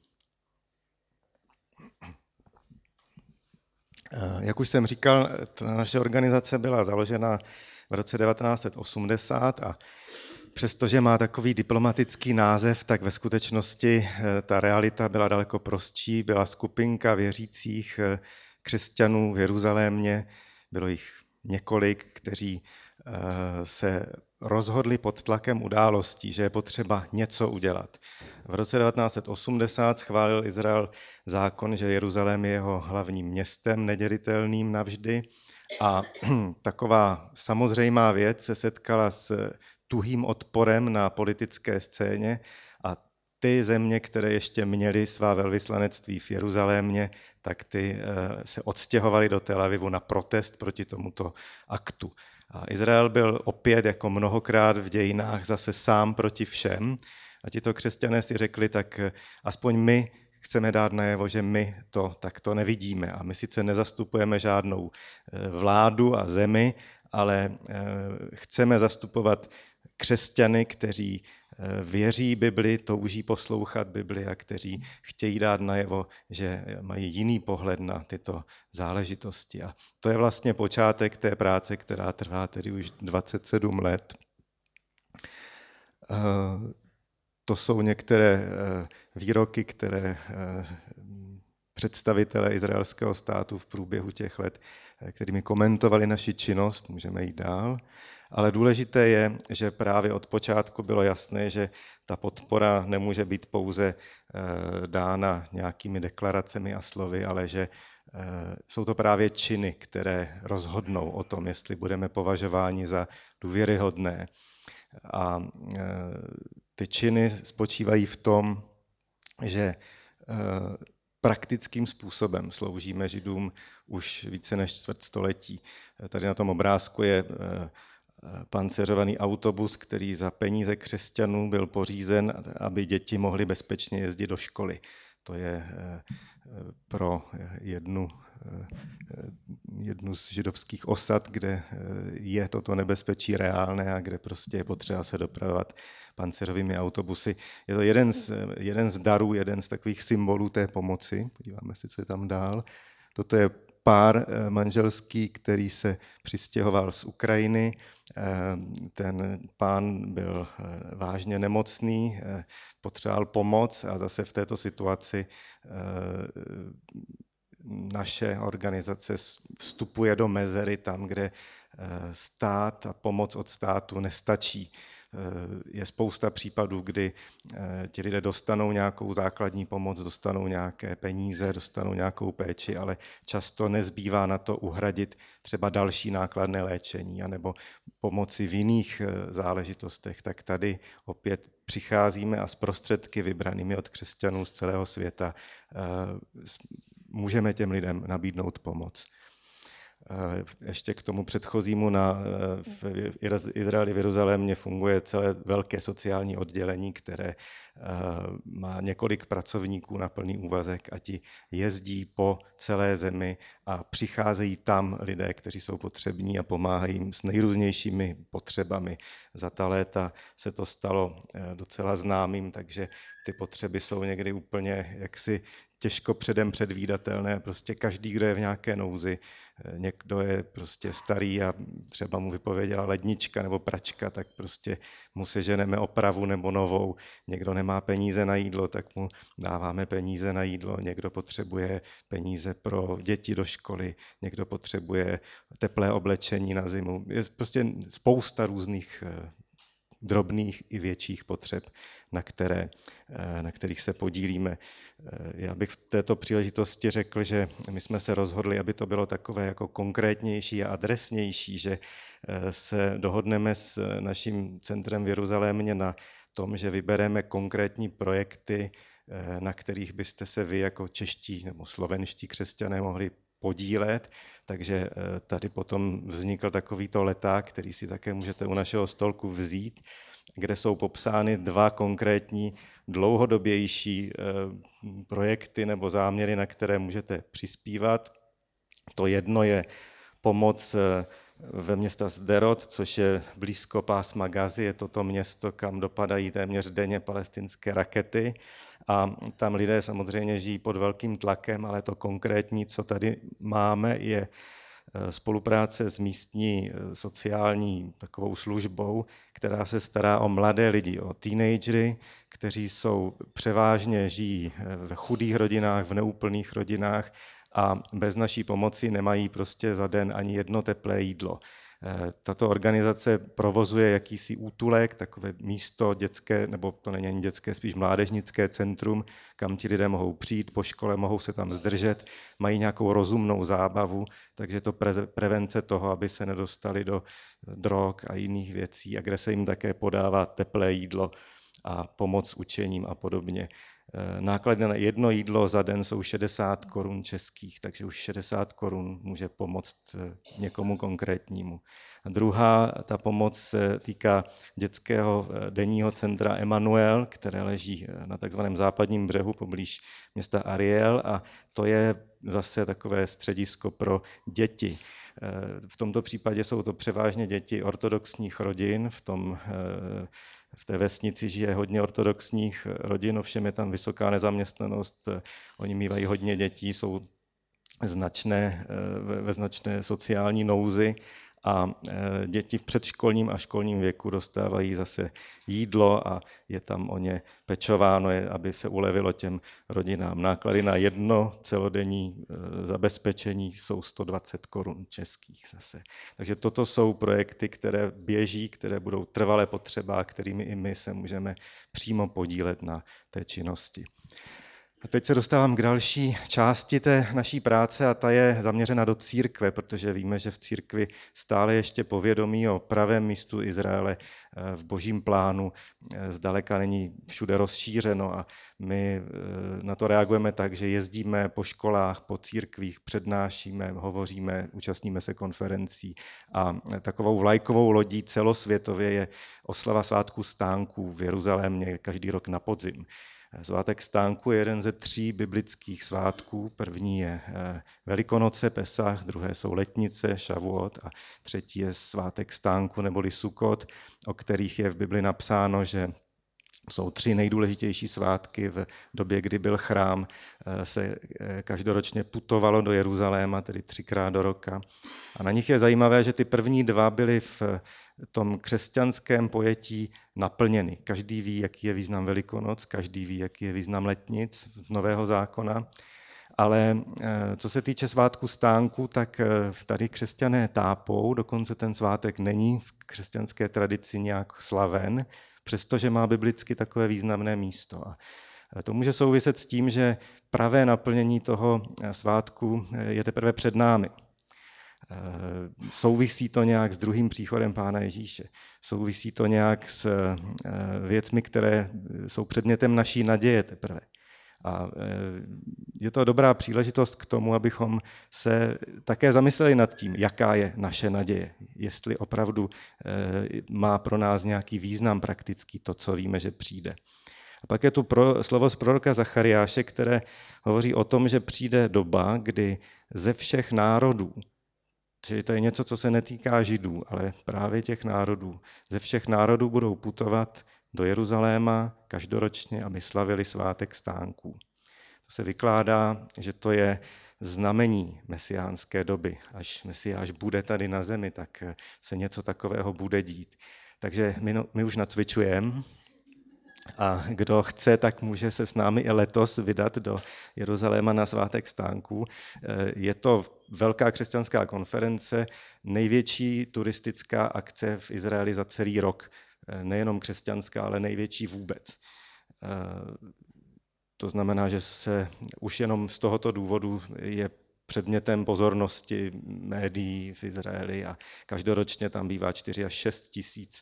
Jak už jsem říkal, ta naše organizace byla založena v roce devatenáct set osmdesát a přestože má takový diplomatický název, tak ve skutečnosti ta realita byla daleko prostší. Byla skupinka věřících křesťanů v Jeruzalémě, bylo jich několik, kteří se rozhodli pod tlakem událostí, že je potřeba něco udělat. V roce devatenáct set osmdesát schválil Izrael zákon, že Jeruzalém je jeho hlavním městem, nedělitelným navždy. A taková samozřejmá věc se setkala s tuhým odporem na politické scéně a ty země, které ještě měly svá velvyslanectví v Jeruzalémě, tak ty se odstěhovaly do Tel Avivu na protest proti tomuto aktu. A Izrael byl opět jako mnohokrát v dějinách zase sám proti všem a tito křesťané si řekli, tak aspoň my chceme dát najevo, že my to takto nevidíme a my sice nezastupujeme žádnou vládu a zemi, ale chceme zastupovat křesťany, kteří věří Bibli, touží poslouchat Bibli a kteří chtějí dát najevo, že mají jiný pohled na tyto záležitosti. A to je vlastně počátek té práce, která trvá tedy už dvacet sedm let. To jsou některé výroky, které představitelé izraelského státu v průběhu těch let, kterými komentovali naši činnost, můžeme jít dál. Ale důležité je, že právě od počátku bylo jasné, že ta podpora nemůže být pouze dána nějakými deklaracemi a slovy, ale že jsou to právě činy, které rozhodnou o tom, jestli budeme považováni za důvěryhodné. A ty činy spočívají v tom, že praktickým způsobem sloužíme Židům už více než čtvrt století. Tady na tom obrázku je pancéřovaný autobus, který za peníze křesťanů byl pořízen, aby děti mohly bezpečně jezdit do školy. To je pro jednu, jednu z židovských osad, kde je toto nebezpečí reálné a kde prostě je potřeba se dopravovat pancéřovými autobusy. Je to jeden z, jeden z darů, jeden z takových symbolů té pomoci. Podíváme se, co je tam dál. Toto je pár manželský, který se přistěhoval z Ukrajiny. Ten pán byl vážně nemocný, potřeboval pomoc a zase v této situaci naše organizace vstupuje do mezery tam, kde stát a pomoc od státu nestačí. Je spousta případů, kdy ti lidé dostanou nějakou základní pomoc, dostanou nějaké peníze, dostanou nějakou péči, ale často nezbývá na to uhradit třeba další nákladné léčení anebo pomoci v jiných záležitostech. Tak tady opět přicházíme a s prostředky vybranými od křesťanů z celého světa můžeme těm lidem nabídnout pomoc. Ještě k tomu předchozímu na, v Izraeli v Jeruzalémě funguje celé velké sociální oddělení, které má několik pracovníků na plný úvazek a ti jezdí po celé zemi a přicházejí tam lidé, kteří jsou potřební a pomáhají jim s nejrůznějšími potřebami. Za ta léta se to stalo docela známým, takže ty potřeby jsou někdy úplně jaksi těžko předem předvídatelné. Prostě každý, kdo je v nějaké nouzi, někdo je prostě starý a třeba mu vypověděla lednička nebo pračka, tak prostě mu seženeme opravu nebo novou. Někdo nemá peníze na jídlo, tak mu dáváme peníze na jídlo. Někdo potřebuje peníze pro děti do školy, někdo potřebuje teplé oblečení na zimu. Je prostě spousta různých drobných i větších potřeb, na, které, na kterých se podílíme. Já bych v této příležitosti řekl, že my jsme se rozhodli, aby to bylo takové jako konkrétnější a adresnější, že se dohodneme s naším centrem v Jeruzalémě na tom, že vybereme konkrétní projekty, na kterých byste se vy jako čeští nebo slovenští křesťané mohli podílet, takže tady potom vznikl takovýto leták, který si také můžete u našeho stolku vzít, kde jsou popsány dva konkrétní dlouhodobější projekty nebo záměry, na které můžete přispívat. To jedno je pomoc ve města Sderot, což je blízko pásma Gazy, je toto město, kam dopadají téměř denně palestinské rakety. A tam lidé samozřejmě žijí pod velkým tlakem, ale to konkrétní, co tady máme, je spolupráce s místní sociální takovou službou, která se stará o mladé lidi, o teenagery, kteří jsou převážně žijí v chudých rodinách, v neúplných rodinách a bez naší pomoci nemají prostě za den ani jedno teplé jídlo. Tato organizace provozuje jakýsi útulek, takové místo dětské, nebo to není ani dětské, spíš mládežnické centrum, kam ti lidé mohou přijít po škole, mohou se tam zdržet, mají nějakou rozumnou zábavu, takže to pre- prevence toho, aby se nedostali do drog a jiných věcí, a kde se jim také podává teplé jídlo a pomoc učením a podobně. Náklady na jedno jídlo za den jsou šedesát korun českých, takže už šedesát korun může pomoct někomu konkrétnímu. A druhá, ta pomoc se týká dětského denního centra Emanuel, které leží na takzvaném západním břehu poblíž města Ariel, a to je zase takové středisko pro děti. V tomto případě jsou to převážně děti ortodoxních rodin, v tom v té vesnici žije hodně ortodoxních rodin, ovšem je tam vysoká nezaměstnanost, oni mývají hodně dětí, jsou značné, ve značné sociální nouzi a děti v předškolním a školním věku dostávají zase jídlo a je tam o ně pečováno, aby se ulevilo těm rodinám. Náklady na jedno celodenní zabezpečení jsou sto dvacet korun českých zase. Takže toto jsou projekty, které běží, které budou trvale potřeba, kterými i my se můžeme přímo podílet na té činnosti. A teď se dostávám k další části té naší práce a ta je zaměřena do církve, protože víme, že v církvi stále ještě povědomí o pravém místu Izraele v božím plánu zdaleka není všude rozšířeno a my na to reagujeme tak, že jezdíme po školách, po církvích, přednášíme, hovoříme, účastníme se konferencí a takovou vlajkovou lodí celosvětově je oslava svátku stánků v Jeruzalémě každý rok na podzim. Svátek stánku je jeden ze tří biblických svátků. První je Velikonoce, Pesach, druhé jsou letnice, Šavuot a třetí je svátek stánku neboli Sukot, o kterých je v Bibli napsáno, že jsou tři nejdůležitější svátky. V době, kdy byl chrám, se každoročně putovalo do Jeruzaléma, tedy třikrát do roka. A na nich je zajímavé, že ty první dva byly v tom křesťanském pojetí naplněny. Každý ví, jaký je význam Velikonoc, každý ví, jaký je význam letnic z Nového zákona. Ale co se týče svátku stánku, tak tady křesťané tápou, dokonce ten svátek není v křesťanské tradici nějak slaven, přestože má biblicky takové významné místo. A to může souviset s tím, že pravé naplnění toho svátku je teprve před námi. Souvisí to nějak s druhým příchodem Pána Ježíše. Souvisí to nějak s věcmi, které jsou předmětem naší naděje teprve. A je to dobrá příležitost k tomu, abychom se také zamysleli nad tím, jaká je naše naděje. Jestli opravdu má pro nás nějaký význam praktický to, co víme, že přijde. A pak je tu pro, slovo z proroka Zachariáše, které hovoří o tom, že přijde doba, kdy ze všech národů, čili to je něco, co se netýká Židů, ale právě těch národů, ze všech národů budou putovat do Jeruzaléma každoročně, aby slavili svátek stánků. To se vykládá, že to je znamení mesiánské doby. Až Mesiáš bude tady na zemi, tak se něco takového bude dít. Takže my, no, my už nacvičujeme a kdo chce, tak může se s námi i letos vydat do Jeruzaléma na svátek stánků. Je to velká křesťanská konference, největší turistická akce v Izraeli za celý rok. nejenom křesťanská, ale největší vůbec. To znamená, že se už jenom z tohoto důvodu je předmětem pozornosti médií v Izraeli a každoročně tam bývá čtyři až šest tisíc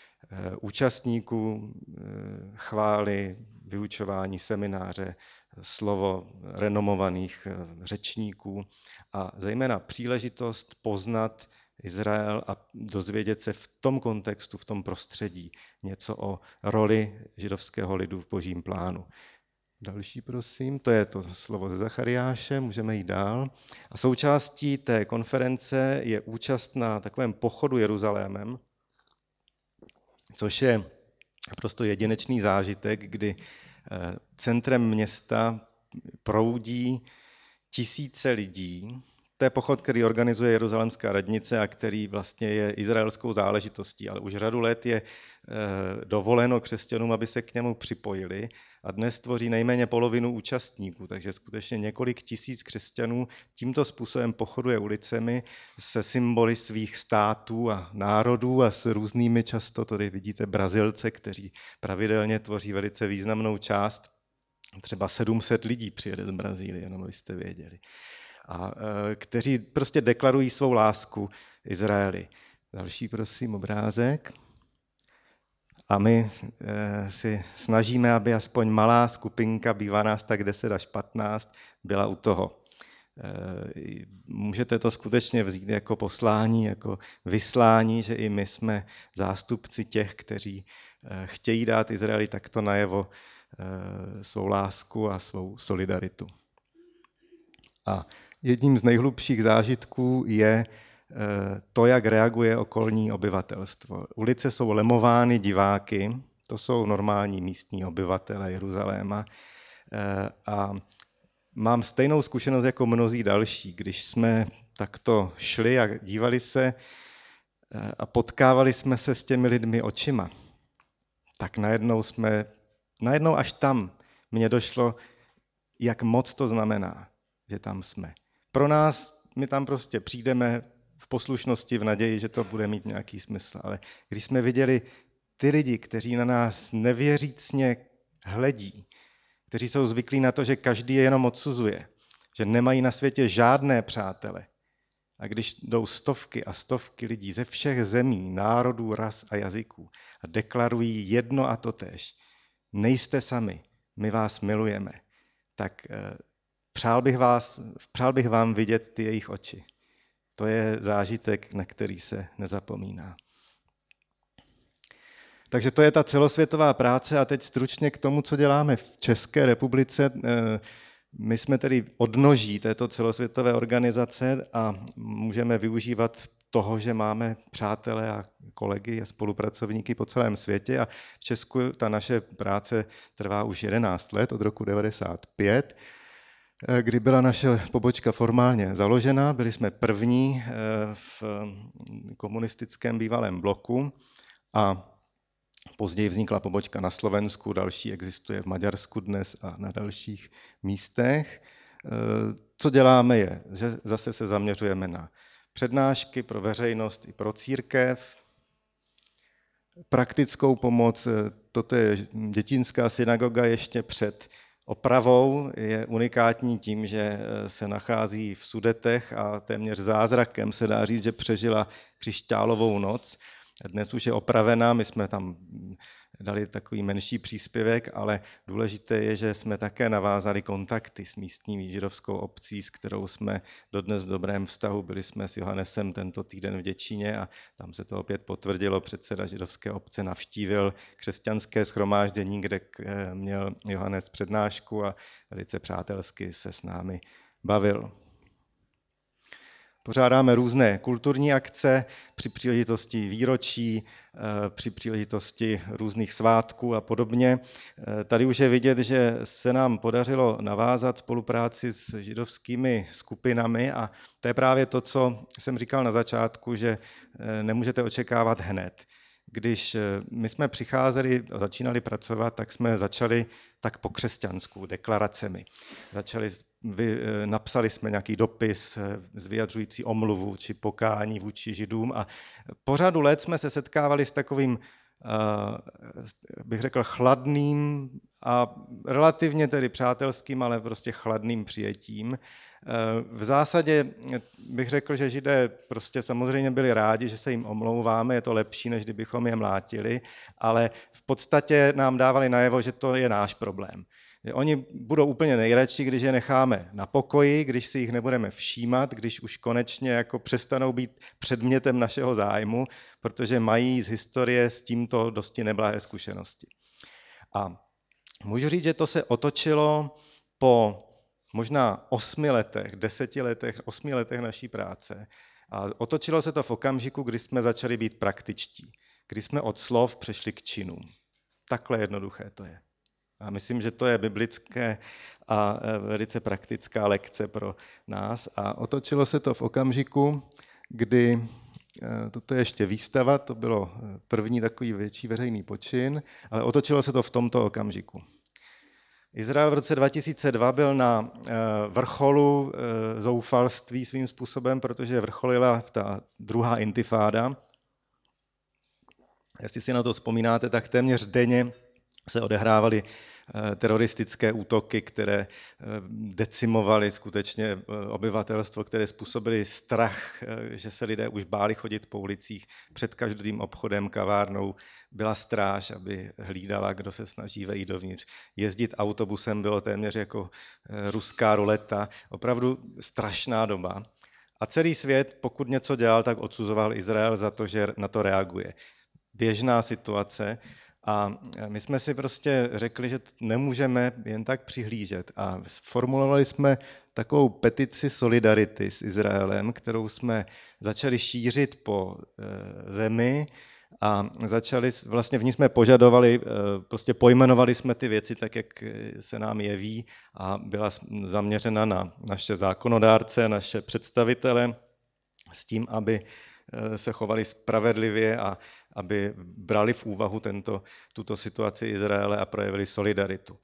účastníků chvály, vyučování, semináře, slovo renomovaných řečníků a zejména příležitost poznat Izrael a dozvědět se v tom kontextu, v tom prostředí něco o roli židovského lidu v božím plánu. Další, prosím, to je to slovo ze Zachariáše, můžeme jít dál. A součástí té konference je účast na takovém pochodu Jeruzalémem, což je naprosto jedinečný zážitek, kdy centrem města proudí tisíce lidí. To je pochod, který organizuje Jeruzalémská radnice a který vlastně je izraelskou záležitostí, ale už řadu let je dovoleno křesťanům, aby se k němu připojili a dnes tvoří nejméně polovinu účastníků, takže skutečně několik tisíc křesťanů tímto způsobem pochoduje ulicemi se symboly svých států a národů a s různými, často tady vidíte Brazilce, kteří pravidelně tvoří velice významnou část, třeba sedm set lidí přijede z Brazílie, jenom abyste věděli. A e, kteří prostě deklarují svou lásku Izraeli. Další, prosím, obrázek. A my e, si snažíme, aby aspoň malá skupinka, bývá nás tak deset až patnáct, byla u toho. E, můžete to skutečně vzít jako poslání, jako vyslání, že i my jsme zástupci těch, kteří e, chtějí dát Izraeli takto najevo e, svou lásku a svou solidaritu. A jedním z nejhlubších zážitků je to, jak reaguje okolní obyvatelstvo. Ulice jsou lemovány diváky, to jsou normální místní obyvatele Jeruzaléma. A mám stejnou zkušenost jako mnozí další, když jsme takto šli a dívali se a potkávali jsme se s těmi lidmi očima, tak najednou jsme, najednou až tam mně došlo, jak moc to znamená, že tam jsme. Pro nás, my tam prostě přijdeme v poslušnosti, v naději, že to bude mít nějaký smysl. Ale když jsme viděli ty lidi, kteří na nás nevěřícně hledí, kteří jsou zvyklí na to, že každý je jenom odsuzuje, že nemají na světě žádné přátele. A když jdou stovky a stovky lidí ze všech zemí, národů, ras a jazyků a deklarují jedno a totéž, nejste sami, my vás milujeme, tak Přál bych, vás, přál bych vám vidět ty jejich oči. To je zážitek, na který se nezapomíná. Takže to je ta celosvětová práce a teď stručně k tomu, co děláme v České republice. My jsme tedy odnoží této celosvětové organizace a můžeme využívat toho, že máme přátelé a kolegy a spolupracovníky po celém světě a v Česku ta naše práce trvá už jedenáct let, od roku devadesát pět, kdy byla naše pobočka formálně založena. Byli jsme první v komunistickém bývalém bloku a později vznikla pobočka na Slovensku, další existuje v Maďarsku dnes a na dalších místech. Co děláme je, že zase se zaměřujeme na přednášky pro veřejnost i pro církev, praktickou pomoc. Toto je dětinská synagoga ještě před opravou, je unikátní tím, že se nachází v Sudetech a téměř zázrakem se dá říct, že přežila křišťálovou noc. Dnes už je opravená, my jsme tam dali takový menší příspěvek, ale důležité je, že jsme také navázali kontakty s místní židovskou obcí, s kterou jsme dodnes v dobrém vztahu. Byli jsme s Johannesem tento týden v Děčíně a tam se to opět potvrdilo. Předseda židovské obce navštívil křesťanské shromáždění, kde měl Johannes přednášku a velice přátelsky se s námi bavil. Pořádáme různé kulturní akce při příležitosti výročí, při příležitosti různých svátků a podobně. Tady už je vidět, že se nám podařilo navázat spolupráci s židovskými skupinami a to je právě to, co jsem říkal na začátku, že nemůžete očekávat hned. Když my jsme přicházeli a začínali pracovat, tak jsme začali tak po křesťansku, deklaracemi. Začali, vy, napsali jsme nějaký dopis s vyjadřující omluvu či pokání vůči Židům a po řadu let jsme se setkávali s takovým bych řekl, chladným a relativně tedy přátelským, ale prostě chladným přijetím. V zásadě bych řekl, že Židé prostě samozřejmě byli rádi, že se jim omlouváme, je to lepší, než kdybychom je mlátili, ale v podstatě nám dávali najevo, že to je náš problém. Oni budou úplně nejradši, když je necháme na pokoji, když si jich nebudeme všímat, když už konečně jako přestanou být předmětem našeho zájmu, protože mají z historie s tímto dosti neblahé zkušenosti. A můžu říct, že to se otočilo po možná osmi letech, deseti letech, osmi letech naší práce. A otočilo se to v okamžiku, kdy jsme začali být praktičtí, kdy jsme od slov přešli k činům. Takhle jednoduché to je. A myslím, že to je biblické a velice praktická lekce pro nás. A otočilo se to v okamžiku, kdy, toto je ještě výstava, to bylo první takový větší veřejný počin, ale otočilo se to v tomto okamžiku. Izrael v roce dva tisíce dva byl na vrcholu zoufalství svým způsobem, protože vrcholila ta druhá intifáda. Jestli si na to vzpomínáte, tak téměř denně se odehrávaly teroristické útoky, které decimovaly skutečně obyvatelstvo, které způsobily strach, že se lidé už báli chodit po ulicích. Před každým obchodem, kavárnou byla stráž, aby hlídala, kdo se snaží vejít dovnitř. Jezdit autobusem bylo téměř jako ruská ruleta. Opravdu strašná doba. A celý svět, pokud něco dělal, tak odsuzoval Izrael za to, že na to reaguje. Běžná situace. A my jsme si prostě řekli, že nemůžeme jen tak přihlížet. A formulovali jsme takovou petici solidarity s Izraelem, kterou jsme začali šířit po zemi a začali, vlastně v ní jsme požadovali, prostě pojmenovali jsme ty věci tak, jak se nám jeví a byla zaměřena na naše zákonodárce, naše představitele s tím, aby se chovali spravedlivě a aby brali v úvahu tento, tuto situaci Izraele a projevili solidaritu.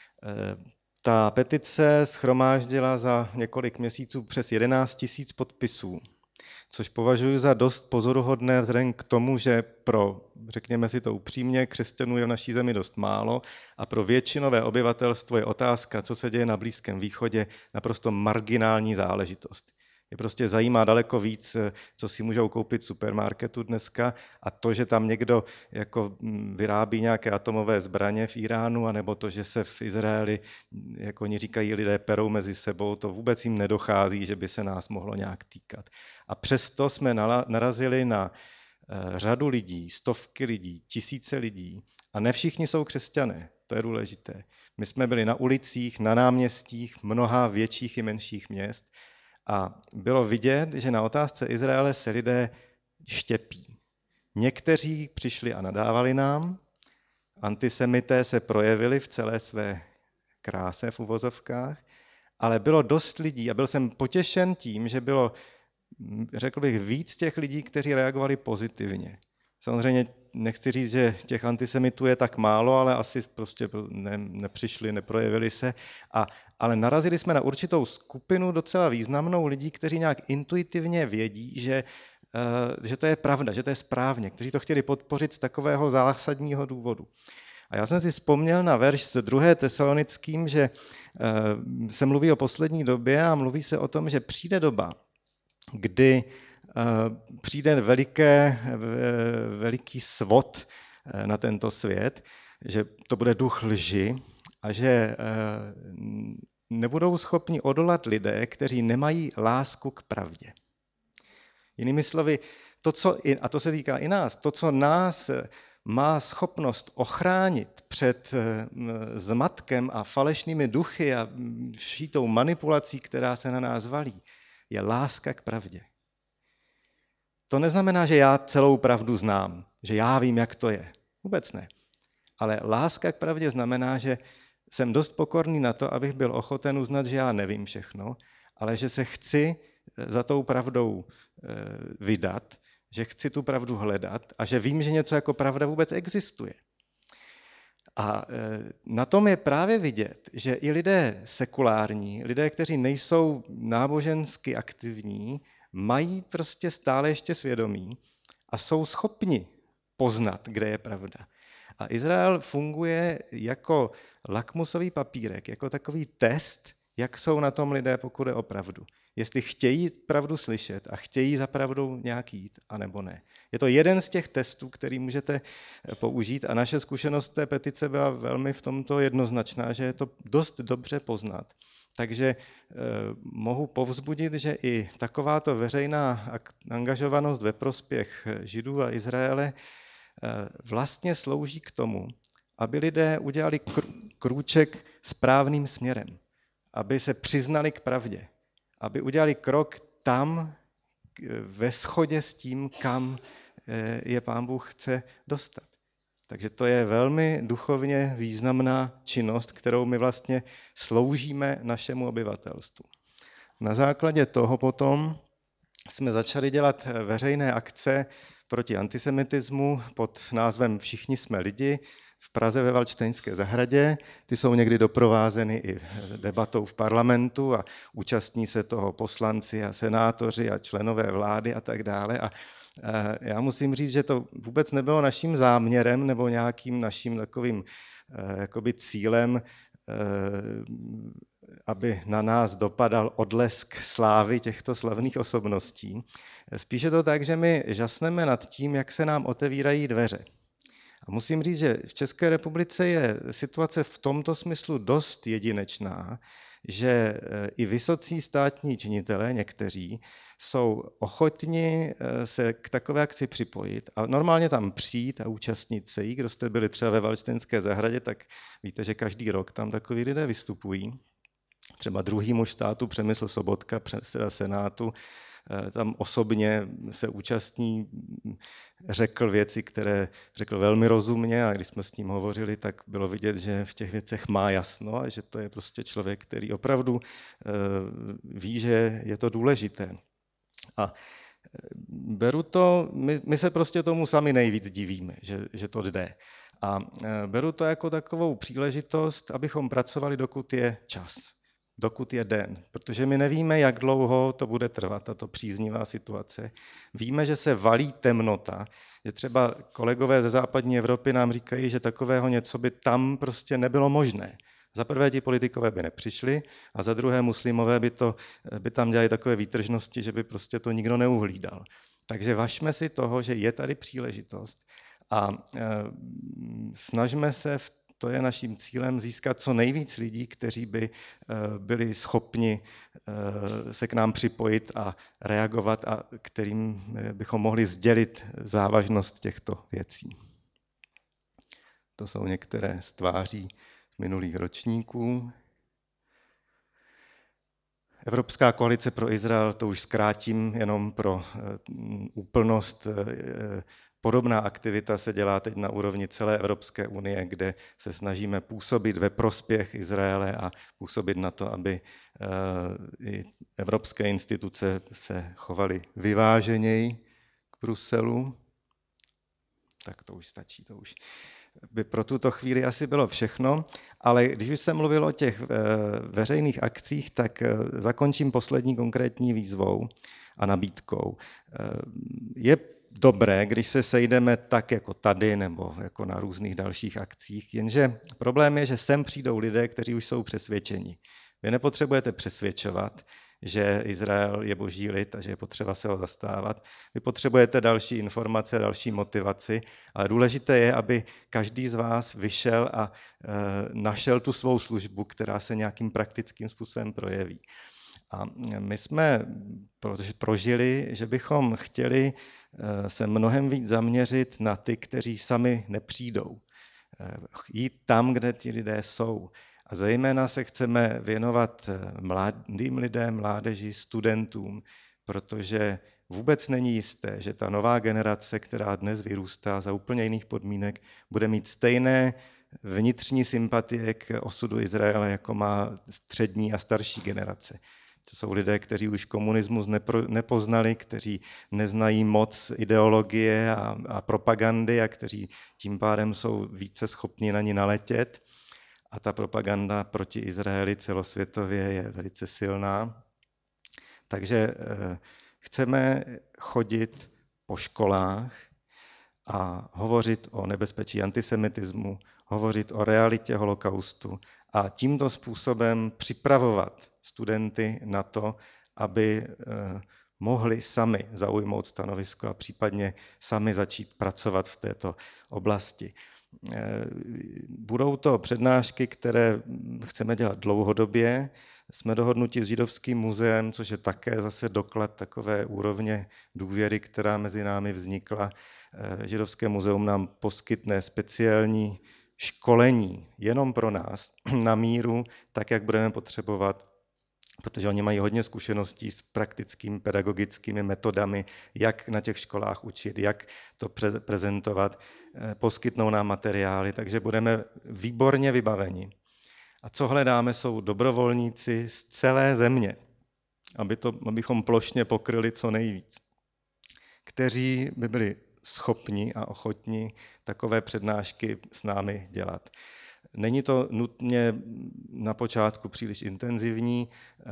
Ta petice shromáždila za několik měsíců přes jedenáct tisíc podpisů, což považuji za dost pozoruhodné vzhledem k tomu, že pro, řekněme si to upřímně, křesťanů je v naší zemi dost málo a pro většinové obyvatelstvo je otázka, co se děje na Blízkém východě, naprosto marginální záležitost. Je prostě zajímá daleko víc, co si můžou koupit v supermarketu dneska a to, že tam někdo jako vyrábí nějaké atomové zbraně v Iránu, anebo to, že se v Izraeli, jako oni říkají, lidé perou mezi sebou, to vůbec jim nedochází, že by se nás mohlo nějak týkat. A přesto jsme narazili na řadu lidí, stovky lidí, tisíce lidí a ne všichni jsou křesťané, to je důležité. My jsme byli na ulicích, na náměstích mnoha větších i menších měst, a bylo vidět, že na otázce Izraele se lidé štěpí. Někteří přišli a nadávali nám, antisemité se projevili v celé své kráse v uvozovkách, ale bylo dost lidí a byl jsem potěšen tím, že bylo, řekl bych, víc těch lidí, kteří reagovali pozitivně. Samozřejmě nechci říct, že těch antisemitů je tak málo, ale asi prostě ne, nepřišli, neprojevili se. A, ale narazili jsme na určitou skupinu docela významnou lidí, kteří nějak intuitivně vědí, že, uh, že to je pravda, že to je správně, kteří to chtěli podpořit z takového zásadního důvodu. A já jsem si vzpomněl na verš z druhé Tesalonickým, že uh, se mluví o poslední době a mluví se o tom, že přijde doba, kdy přijde veliké, veliký svod na tento svět, že to bude duch lži a že nebudou schopni odolat lidé, kteří nemají lásku k pravdě. Jinými slovy, to, co, a to se týká i nás, to, co nás má schopnost ochránit před zmatkem a falešnými duchy a všítou manipulací, která se na nás valí, je láska k pravdě. To neznamená, že já celou pravdu znám, že já vím, jak to je. Vůbec ne. Ale láska k pravdě znamená, že jsem dost pokorný na to, abych byl ochoten uznat, že já nevím všechno, ale že se chci za tou pravdou vydat, že chci tu pravdu hledat a že vím, že něco jako pravda vůbec existuje. A na tom je právě vidět, že i lidé sekulární, lidé, kteří nejsou nábožensky aktivní, mají prostě stále ještě svědomí a jsou schopni poznat, kde je pravda. A Izrael funguje jako lakmusový papírek, jako takový test, jak jsou na tom lidé, pokud je o pravdu. Jestli chtějí pravdu slyšet a chtějí za pravdou nějak jít, anebo ne. Je to jeden z těch testů, který můžete použít a naše zkušenost té petice byla velmi v tomto jednoznačná, že je to dost dobře poznat. Takže eh, mohu povzbudit, že i takováto veřejná angažovanost ve prospěch Židů a Izraele eh, vlastně slouží k tomu, aby lidé udělali kr- krůček správným směrem, aby se přiznali k pravdě, aby udělali krok tam ve shodě s tím, kam je Pán Bůh chce dostat. Takže to je velmi duchovně významná činnost, kterou my vlastně sloužíme našemu obyvatelstvu. Na základě toho potom jsme začali dělat veřejné akce proti antisemitismu pod názvem Všichni jsme lidi v Praze ve Valdštejnské zahradě. Ty jsou někdy doprovázeny i debatou v parlamentu a účastní se toho poslanci a senátoři a členové vlády a tak dále. A já musím říct, že to vůbec nebylo naším záměrem nebo nějakým naším takovým jakoby cílem, aby na nás dopadal odlesk slávy těchto slavných osobností. Spíše to tak, že my žasneme nad tím, jak se nám otevírají dveře. A musím říct, že v České republice je situace v tomto smyslu dost jedinečná, že i vysocí státní činitelé, někteří, jsou ochotni se k takové akci připojit a normálně tam přijít a účastnit se jí. Kdo jste byli třeba ve Valdštejnské zahradě, tak víte, že každý rok tam takoví lidé vystupují. Třeba druhý muž státu Přemysl Sobotka, předseda Senátu, tam osobně se účastní, řekl věci, které řekl velmi rozumně a když jsme s ním hovořili, tak bylo vidět, že v těch věcech má jasno a že to je prostě člověk, který opravdu ví, že je to důležité. A beru to, my, my se prostě tomu sami nejvíc divíme, že, že to jde. A beru to jako takovou příležitost, abychom pracovali, dokud je čas. Dokud je den, protože my nevíme, jak dlouho to bude trvat, tato příznivá situace. Víme, že se valí temnota, že třeba kolegové ze západní Evropy nám říkají, že takového něco by tam prostě nebylo možné. Za prvé ti politikové by nepřišli a za druhé muslimové by, to, by tam dělali takové výtržnosti, že by prostě to nikdo neuhlídal. Takže važme si toho, že je tady příležitost a e, snažme se v To je naším cílem získat co nejvíc lidí, kteří by byli schopni se k nám připojit a reagovat a kterým bychom mohli sdělit závažnost těchto věcí. To jsou některé z tváří minulých ročníků. Evropská koalice pro Izrael, to už zkrátím jenom pro úplnost. Podobná aktivita se dělá teď na úrovni celé Evropské unie, kde se snažíme působit ve prospěch Izraele a působit na to, aby i evropské instituce se chovaly vyváženěji k Bruselu. Tak to už stačí, to už by pro tuto chvíli asi bylo všechno, ale když už jsem mluvil o těch veřejných akcích, tak zakončím poslední konkrétní výzvou a nabídkou. Je dobré, když se sejdeme tak jako tady nebo jako na různých dalších akcích, jenže problém je, že sem přijdou lidé, kteří už jsou přesvědčeni. Vy nepotřebujete přesvědčovat, že Izrael je boží lid a že je potřeba se ho zastávat. Vy potřebujete další informace, další motivaci, ale důležité je, aby každý z vás vyšel a e, našel tu svou službu, která se nějakým praktickým způsobem projeví. A my jsme prožili, že bychom chtěli se mnohem víc zaměřit na ty, kteří sami nepřijdou. Jít tam, kde ti lidé jsou. A zejména se chceme věnovat mladým lidem, mládeži, studentům, protože vůbec není jisté, že ta nová generace, která dnes vyrůstá za úplně jiných podmínek, bude mít stejné vnitřní sympatie k osudu Izraele, jako má střední a starší generace. To jsou lidé, kteří už komunismus nepro, nepoznali, kteří neznají moc ideologie a, a propagandy a kteří tím pádem jsou více schopni na ní naletět. A ta propaganda proti Izraeli celosvětově je velice silná. Takže eh, chceme chodit po školách a hovořit o nebezpečí antisemitismu, hovořit o realitě holokaustu a tímto způsobem připravovat studenty na to, aby mohli sami zaujmout stanovisko a případně sami začít pracovat v této oblasti. Budou to přednášky, které chceme dělat dlouhodobě. Jsme dohodnuti s Židovským muzeem, což je také zase doklad takové úrovně důvěry, která mezi námi vznikla. Židovské muzeum nám poskytne speciální školení jenom pro nás na míru, tak, jak budeme potřebovat, protože oni mají hodně zkušeností s praktickými pedagogickými metodami, jak na těch školách učit, jak to prezentovat, poskytnou nám materiály, takže budeme výborně vybaveni. A co hledáme, jsou dobrovolníci z celé země, aby to, abychom plošně pokryli co nejvíc, kteří by byli schopni a ochotni takové přednášky s námi dělat. Není to nutně na počátku příliš intenzivní.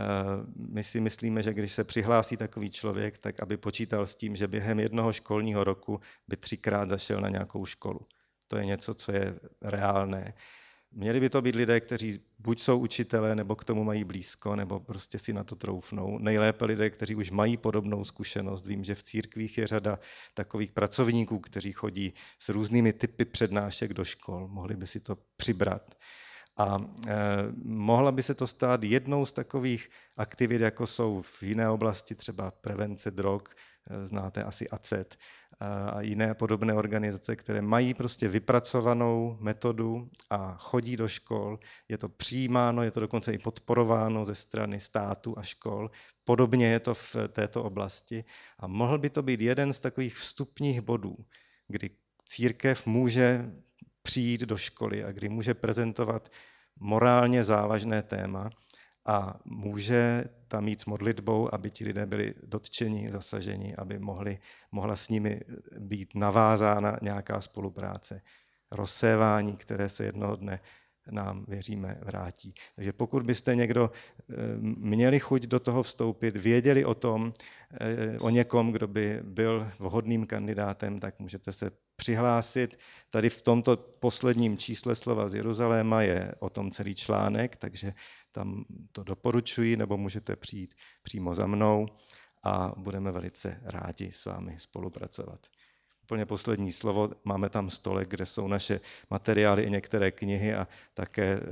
My si myslíme, že když se přihlásí takový člověk, tak aby počítal s tím, že během jednoho školního roku by třikrát zašel na nějakou školu. To je něco, co je reálné. Měli by to být lidé, kteří buď jsou učitelé, nebo k tomu mají blízko, nebo prostě si na to troufnou. Nejlépe lidé, kteří už mají podobnou zkušenost. Vím, že v církvích je řada takových pracovníků, kteří chodí s různými typy přednášek do škol. Mohli by si to přibrat. A eh, mohla by se to stát jednou z takových aktivit, jako jsou v jiné oblasti, třeba prevence drog, eh, znáte asi A C E T, a jiné podobné organizace, které mají prostě vypracovanou metodu a chodí do škol. Je to přijímáno, je to dokonce i podporováno ze strany státu a škol. Podobně je to v této oblasti. A mohl by to být jeden z takových vstupních bodů, kdy církev může přijít do školy a kdy může prezentovat morálně závažné téma a může tam jít s modlitbou, aby ti lidé byli dotčeni, zasaženi, aby mohli, mohla s nimi být navázána nějaká spolupráce. Rozsévání, které se jednoho dne nám, věříme, vrátí. Takže pokud byste někdo měli chuť do toho vstoupit, věděli o tom, o někom, kdo by byl vhodným kandidátem, tak můžete se přihlásit. Tady v tomto posledním čísle Slova z Jeruzaléma je o tom celý článek, takže tam to doporučuji, nebo můžete přijít přímo za mnou a budeme velice rádi s vámi spolupracovat. Úplně poslední slovo, máme tam stolek, kde jsou naše materiály i některé knihy a také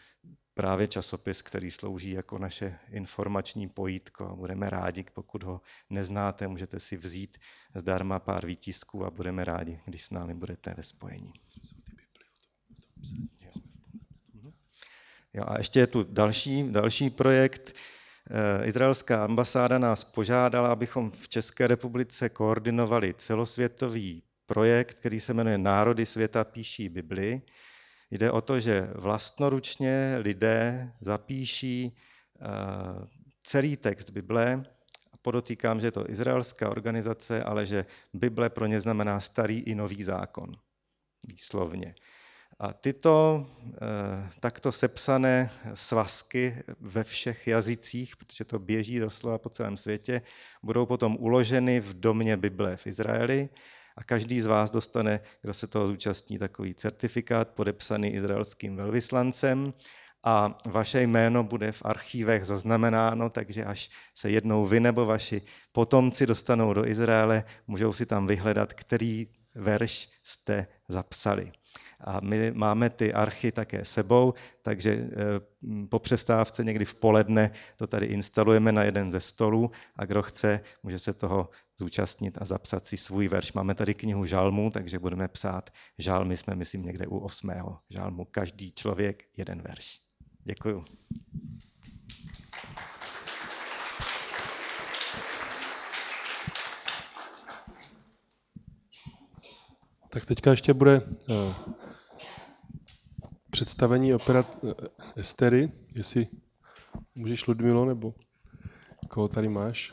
právě časopis, který slouží jako naše informační pojítko. A budeme rádi, pokud ho neznáte, můžete si vzít zdarma pár výtisků a budeme rádi, když s námi budete ve spojení. Jo, a ještě je tu další, další projekt. Izraelská ambasáda nás požádala, abychom v České republice koordinovali celosvětový projekt, který se jmenuje Národy světa píší Bibli. Jde o to, že vlastnoručně lidé zapíší celý text Bible. Podotýkám, že je to izraelská organizace, ale že Bible pro ně znamená starý i nový zákon. Výslovně. A tyto takto sepsané svazky ve všech jazycích, protože to běží doslova po celém světě, budou potom uloženy v domě Bible v Izraeli a každý z vás dostane, kdo se toho zúčastní, takový certifikát podepsaný izraelským velvyslancem a vaše jméno bude v archívech zaznamenáno, takže až se jednou vy nebo vaši potomci dostanou do Izraele, můžou si tam vyhledat, který verš jste zapsali. A my máme ty archy také sebou, takže po přestávce někdy v poledne to tady instalujeme na jeden ze stolů a kdo chce, může se toho zúčastnit a zapsat si svůj verš. Máme tady knihu žalmů, takže budeme psát žalmy, jsme myslím někde u osmého žalmu. Každý člověk jeden verš. Děkuju. Tak teďka ještě bude uh, představení opera uh, Estery, jestli můžeš, Ludmilo, nebo koho tady máš?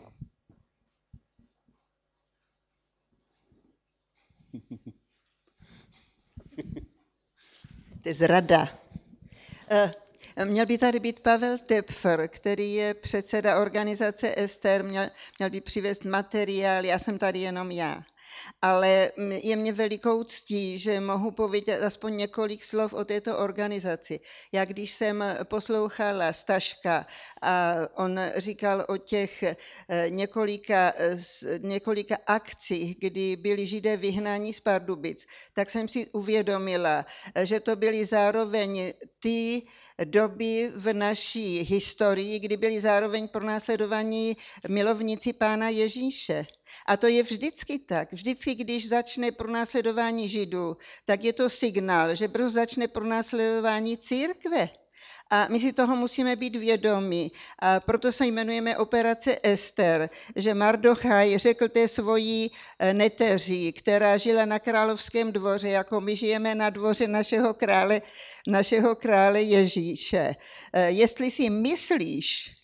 To je zrada. Uh, měl by tady být Pavel Tepfer, který je předseda organizace Ester, měl, měl by přivést materiál, já jsem tady jenom já. ale je mě velikou ctí, že mohu povědět aspoň několik slov o této organizaci. Já když jsem poslouchala Staška a on říkal o těch několika, několika akcích, kdy byli Židé vyhnáni z Pardubic, tak jsem si uvědomila, že to byly zároveň ty doby v naší historii, kdy byli zároveň pronásledovaní milovníci Pána Ježíše. A to je vždycky tak. Vždycky, když začne pronásledování Židů, tak je to signál, že brzo začne pronásledování církve. A my si toho musíme být vědomí. A proto se jmenujeme Operace Ester, že Mardochaj řekl té svojí neteří, která žila na královském dvoře, jako my žijeme na dvoře našeho krále, našeho krále Ježíše. Jestli si myslíš,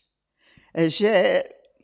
že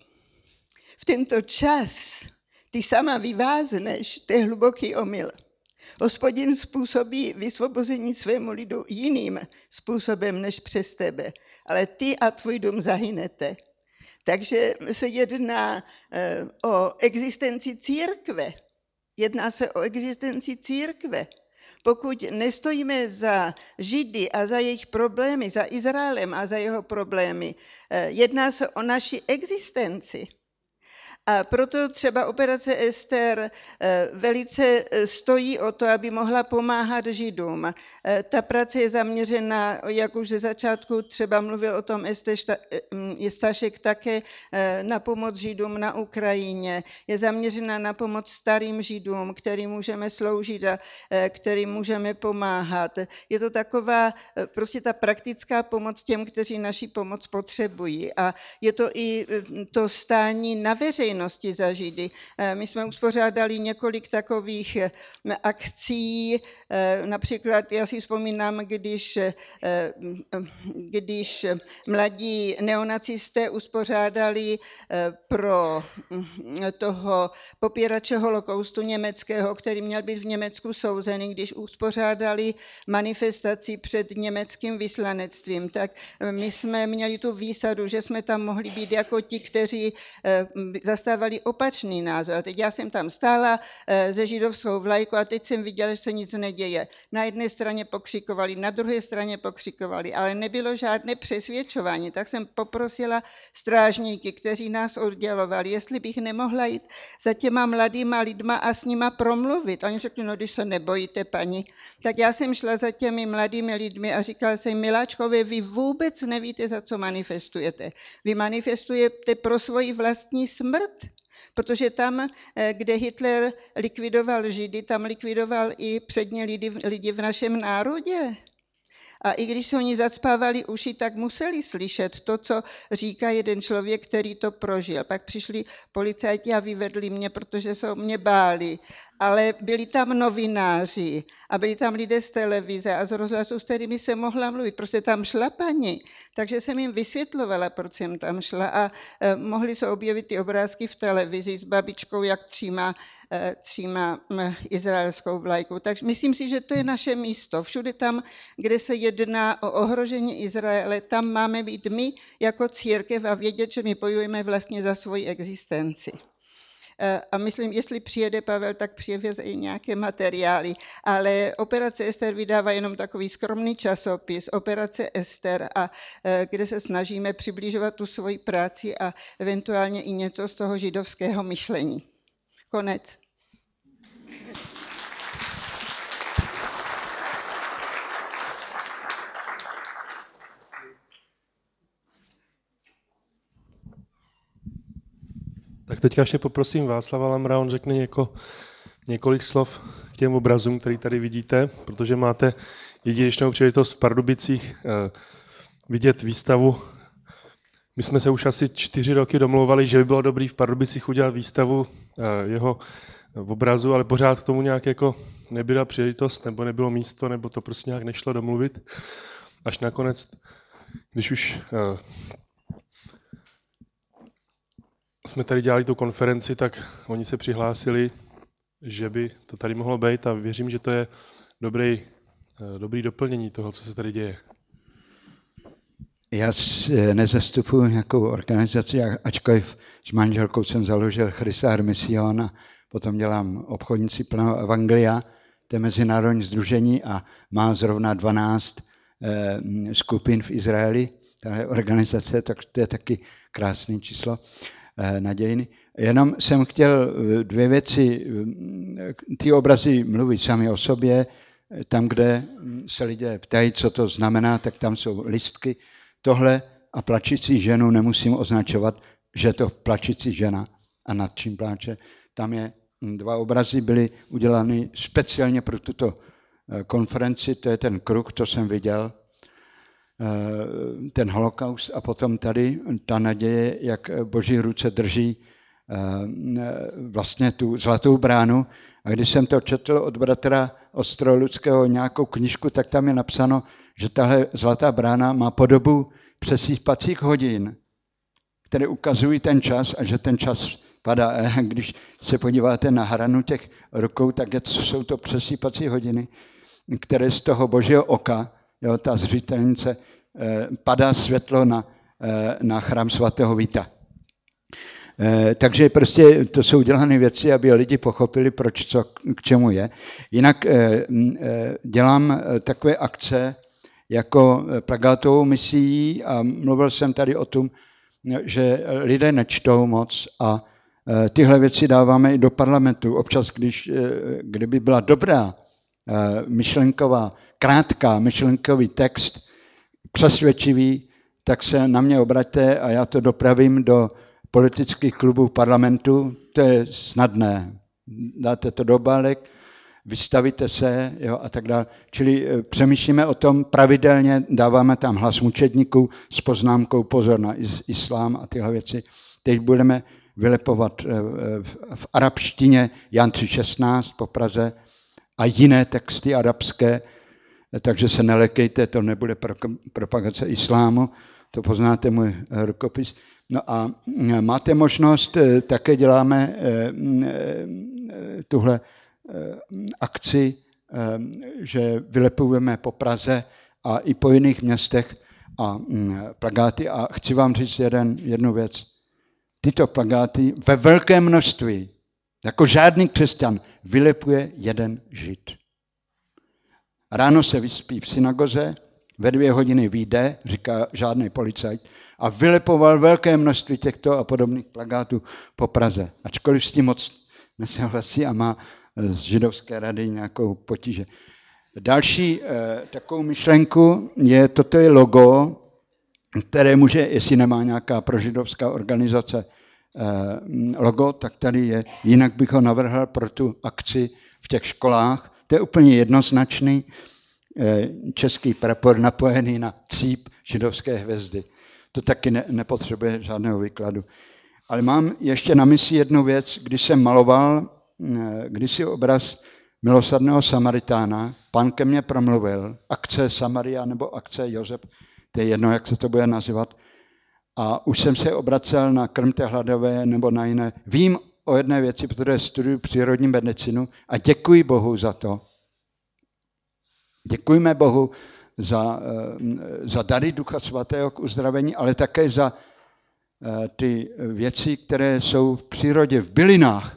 v tento čas ty sama vyvázneš, to je hluboký omyl. Hospodin způsobí vysvobození svému lidu jiným způsobem než přes tebe, ale ty a tvůj dům zahynete. Takže se jedná o existenci církve. Jedná se o existenci církve. Pokud nestojíme za Židy a za jejich problémy, za Izraelem a za jeho problémy, jedná se o naši existenci. A proto třeba Operace Ester velice stojí o to, aby mohla pomáhat Židům. Ta práce je zaměřena, jak už ze začátku třeba mluvil o tom Stašek, také na pomoc Židům na Ukrajině. Je zaměřena na pomoc starým Židům, kterým můžeme sloužit a kterým můžeme pomáhat. Je to taková prostě ta praktická pomoc těm, kteří naši pomoc potřebují. A je to i to stání na veřejnosti za Židy. My jsme uspořádali několik takových akcí, například já si vzpomínám, když, když mladí neonacisté uspořádali pro toho popírače holokaustu německého, který měl být v Německu souzený, když uspořádali manifestaci před německým vyslanectvím, tak my jsme měli tu výsadu, že jsme tam mohli být jako ti, kteří zastávali opačný názor. A teď já jsem tam stála se židovskou vlajkou a teď jsem viděla, že se nic neděje. Na jedné straně pokřikovali, na druhé straně pokřikovali, ale nebylo žádné přesvědčování. Tak jsem poprosila strážníky, kteří nás oddělovali, jestli bych nemohla jít za těma mladýma lidma a s nima promluvit. Oni řekli, no když se nebojíte, paní. Tak já jsem šla za těmi mladými lidmi a říkala jsem, miláčkové, vy vůbec nevíte, za co manifestujete. Vy manifestujete pro svoji vlastní smrt. Protože tam, kde Hitler likvidoval Židy, tam likvidoval i předně lidi, lidi v našem národě. A i když oni zacpávali uši, tak museli slyšet to, co říká jeden člověk, který to prožil. Pak přišli policajti a vyvedli mě, protože se o mě báli. Ale byli tam novináři a byli tam lidé z televize a z rozhlasu, s kterými jsem mohla mluvit. Prostě tam šla paní. Takže jsem jim vysvětlovala, proč jsem tam šla a eh, mohly se objevit ty obrázky v televizi s babičkou, jak třímá, eh, třímá eh, izraelskou vlajku. Takže myslím si, že to je naše místo. Všude tam, kde se jedná o ohrožení Izraele, tam máme být my jako církev a vědět, že my bojujeme vlastně za svoji existenci. A myslím, jestli přijede Pavel, tak přiveze i nějaké materiály, ale Operace Ester vydává jenom takový skromný časopis, Operace Ester, a kde se snažíme přibližovat tu svoji práci a eventuálně i něco z toho židovského myšlení. Konec. Tak teďka ještě poprosím Václava Lamra, on řekne něko, několik slov k těm obrazům, který tady vidíte, protože máte jedinečnou příležitost v Pardubicích eh, vidět výstavu. My jsme se už asi čtyři roky domlouvali, že by bylo dobré v Pardubicích udělat výstavu eh, jeho obrazu, ale pořád k tomu nějak jako nebyla příležitost, nebo nebylo místo, nebo to prostě nějak nešlo domluvit. Až nakonec, když už eh, jsme tady dělali tu konferenci, tak oni se přihlásili, že by to tady mohlo být a věřím, že to je dobrý, dobrý doplnění toho, co se tady děje. Já nezastupuji nějakou organizaci, ačkoliv s manželkou jsem založil Chrisar Mission a potom dělám obchodníci plného evangelia, to je mezinárodní sdružení a má zrovna dvanáct eh, skupin v Izraeli, tahle organizace, tak to je taky krásné číslo eh, nadějný. Jenom jsem chtěl dvě věci, ty obrazy mluví sami o sobě, tam, kde se lidé ptají, co to znamená, tak tam jsou listky. Tohle a plačící ženu nemusím označovat, že je to plačící žena a nad čím pláče. Tam je dva obrazy, byly udělány speciálně pro tuto konferenci, to je ten kruh, to jsem viděl, ten holokaust a potom tady ta naděje, jak Boží ruce drží vlastně tu zlatou bránu. A když jsem to četl od bratra Ostroludského nějakou knížku, tak tam je napsáno, že tahle zlatá brána má podobu přesýpacích hodin, které ukazují ten čas a že ten čas padá. A když se podíváte na hranu těch rukou, tak je, jsou to přesýpací hodiny, které z toho Božího oka, jo, ta zřetelnice, eh, padá světlo na, eh, na chrám svatého Víta. Eh, takže prostě to jsou dělané věci, aby lidi pochopili, proč co k čemu je. Jinak eh, eh, dělám takové akce jako plagátovou misií a mluvil jsem tady o tom, že lidé nečtou moc a eh, tyhle věci dáváme i do parlamentu. Občas, když, eh, kdyby byla dobrá eh, myšlenková, krátká myšlenkový text, přesvědčivý, tak se na mě obraťte a já to dopravím do politických klubů parlamentu, to je snadné. Dáte to do obálek, vystavíte se, jo, a tak dále. Čili přemýšlíme o tom pravidelně, dáváme tam hlas mučedníků s poznámkou pozor na islám a tyhle věci. Teď budeme vylepovat v arabštině Jan tři šestnáct po Praze a jiné texty arabské, takže se nelekejte, to nebude propagace islámu, to poznáte můj rukopis. No a máte možnost, také děláme tuhle akci, že vylepujeme po Praze a i po jiných městech a plagáty. A chci vám říct jeden, jednu věc. Tyto plagáty ve velkém množství, jako žádný křesťan, vylepuje jeden žid. Ráno se vyspí v synagoze, ve dvě hodiny vyjde, říká žádný policajt, a vylepoval velké množství těchto a podobných plakátů po Praze. Ačkoliv s tím moc nesouhlasí a má z židovské rady nějakou potíže. Další eh, takovou myšlenku je, toto je logo, které může, jestli nemá nějaká prožidovská organizace eh, logo, tak tady je, jinak bych ho navrhl pro tu akci v těch školách. To je úplně jednoznačný eh, český prapor napojený na cíp židovské hvězdy. To taky ne, nepotřebuje žádného výkladu. Ale mám ještě na mysli jednu věc, když jsem maloval kdysi obraz milosrdného Samaritána, Pán ke mně promluvil, akce Samaria nebo akce Josef, to je jedno, jak se to bude nazývat. A už jsem se obracel na Krmte hladové nebo na jiné. Vím o jedné věci, protože studuji přírodní medicínu a děkuji Bohu za to. Děkujeme Bohu za, za dary Ducha Svatého k uzdravení, ale také za ty věci, které jsou v přírodě, v bylinách.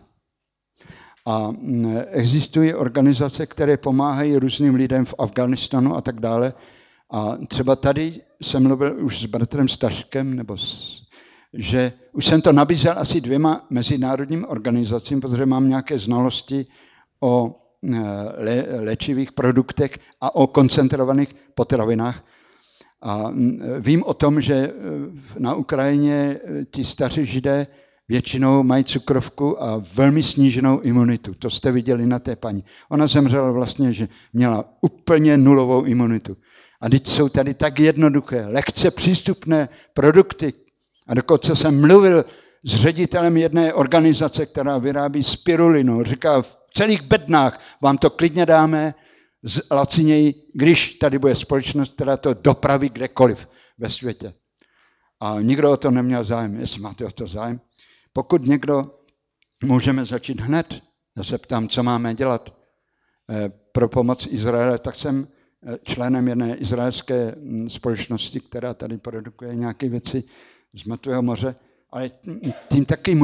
A existují organizace, které pomáhají různým lidem v Afghánistánu a tak dále. A třeba tady jsem mluvil už s bratrem Staškem, nebo s, že už jsem to nabízel asi dvěma mezinárodním organizacím, protože mám nějaké znalosti o lé, léčivých produktech a o koncentrovaných potravinách. A vím o tom, že na Ukrajině ti staří Židé většinou mají cukrovku a velmi sníženou imunitu. To jste viděli na té paní. Ona zemřela vlastně, že měla úplně nulovou imunitu. A teď jsou tady tak jednoduché, lehce přístupné produkty. A dokonce jsem mluvil s ředitelem jedné organizace, která vyrábí spirulinu. Říká, v celých bednách vám to klidně dáme laciněji, když tady bude společnost, která to dopraví kdekoliv ve světě. A nikdo o to neměl zájem. Jestli máte o to zájem, pokud někdo, můžeme začít hned. Já se ptám, co máme dělat pro pomoc Izraele, tak jsem členem jedné izraelské společnosti, která tady produkuje nějaké věci z Mrtvého moře, ale tím taky můžu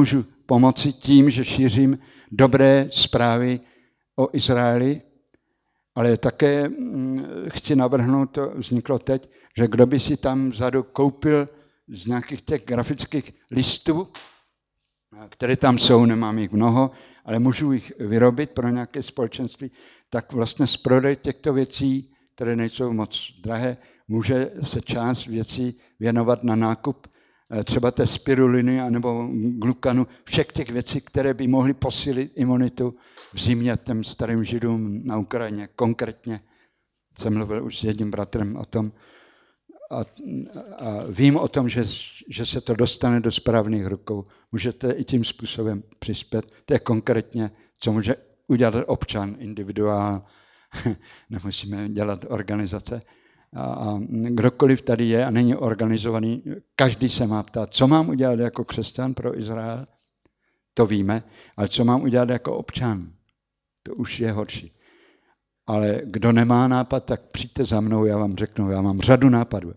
pomoci tím, že šířím dobré zprávy o Izraeli, ale také chci navrhnout, to vzniklo teď, že kdo by si tam vzadu koupil z nějakých těch grafických listů, které tam jsou, nemám jich mnoho, ale můžu jich vyrobit pro nějaké společenství, tak vlastně z prodej těchto věcí, které nejsou moc drahé, může se část věcí věnovat na nákup třeba té spiruliny nebo glukanu, všech těch věcí, které by mohly posílit imunitu v zimě těm starým židům na Ukrajině. Konkrétně jsem mluvil už s jedním bratrem o tom a, a vím o tom, že, že se to dostane do správných rukou. Můžete i tím způsobem přispět. To je konkrétně, co může udělat občan, individuál. Nemusíme dělat organizace. A kdokoliv tady je a není organizovaný, každý se má ptát, co mám udělat jako křesťan pro Izrael, to víme, ale co mám udělat jako občan, to už je horší. Ale kdo nemá nápad, tak přijďte za mnou, já vám řeknu, já mám řadu nápadů.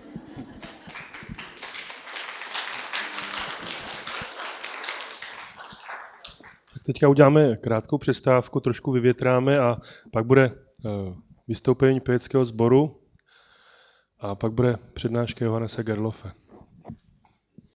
Tak teďka uděláme krátkou přestávku, trošku vyvětráme a pak bude vystoupení pěveckého sboru a pak bude přednáška Johannese Gerlofe.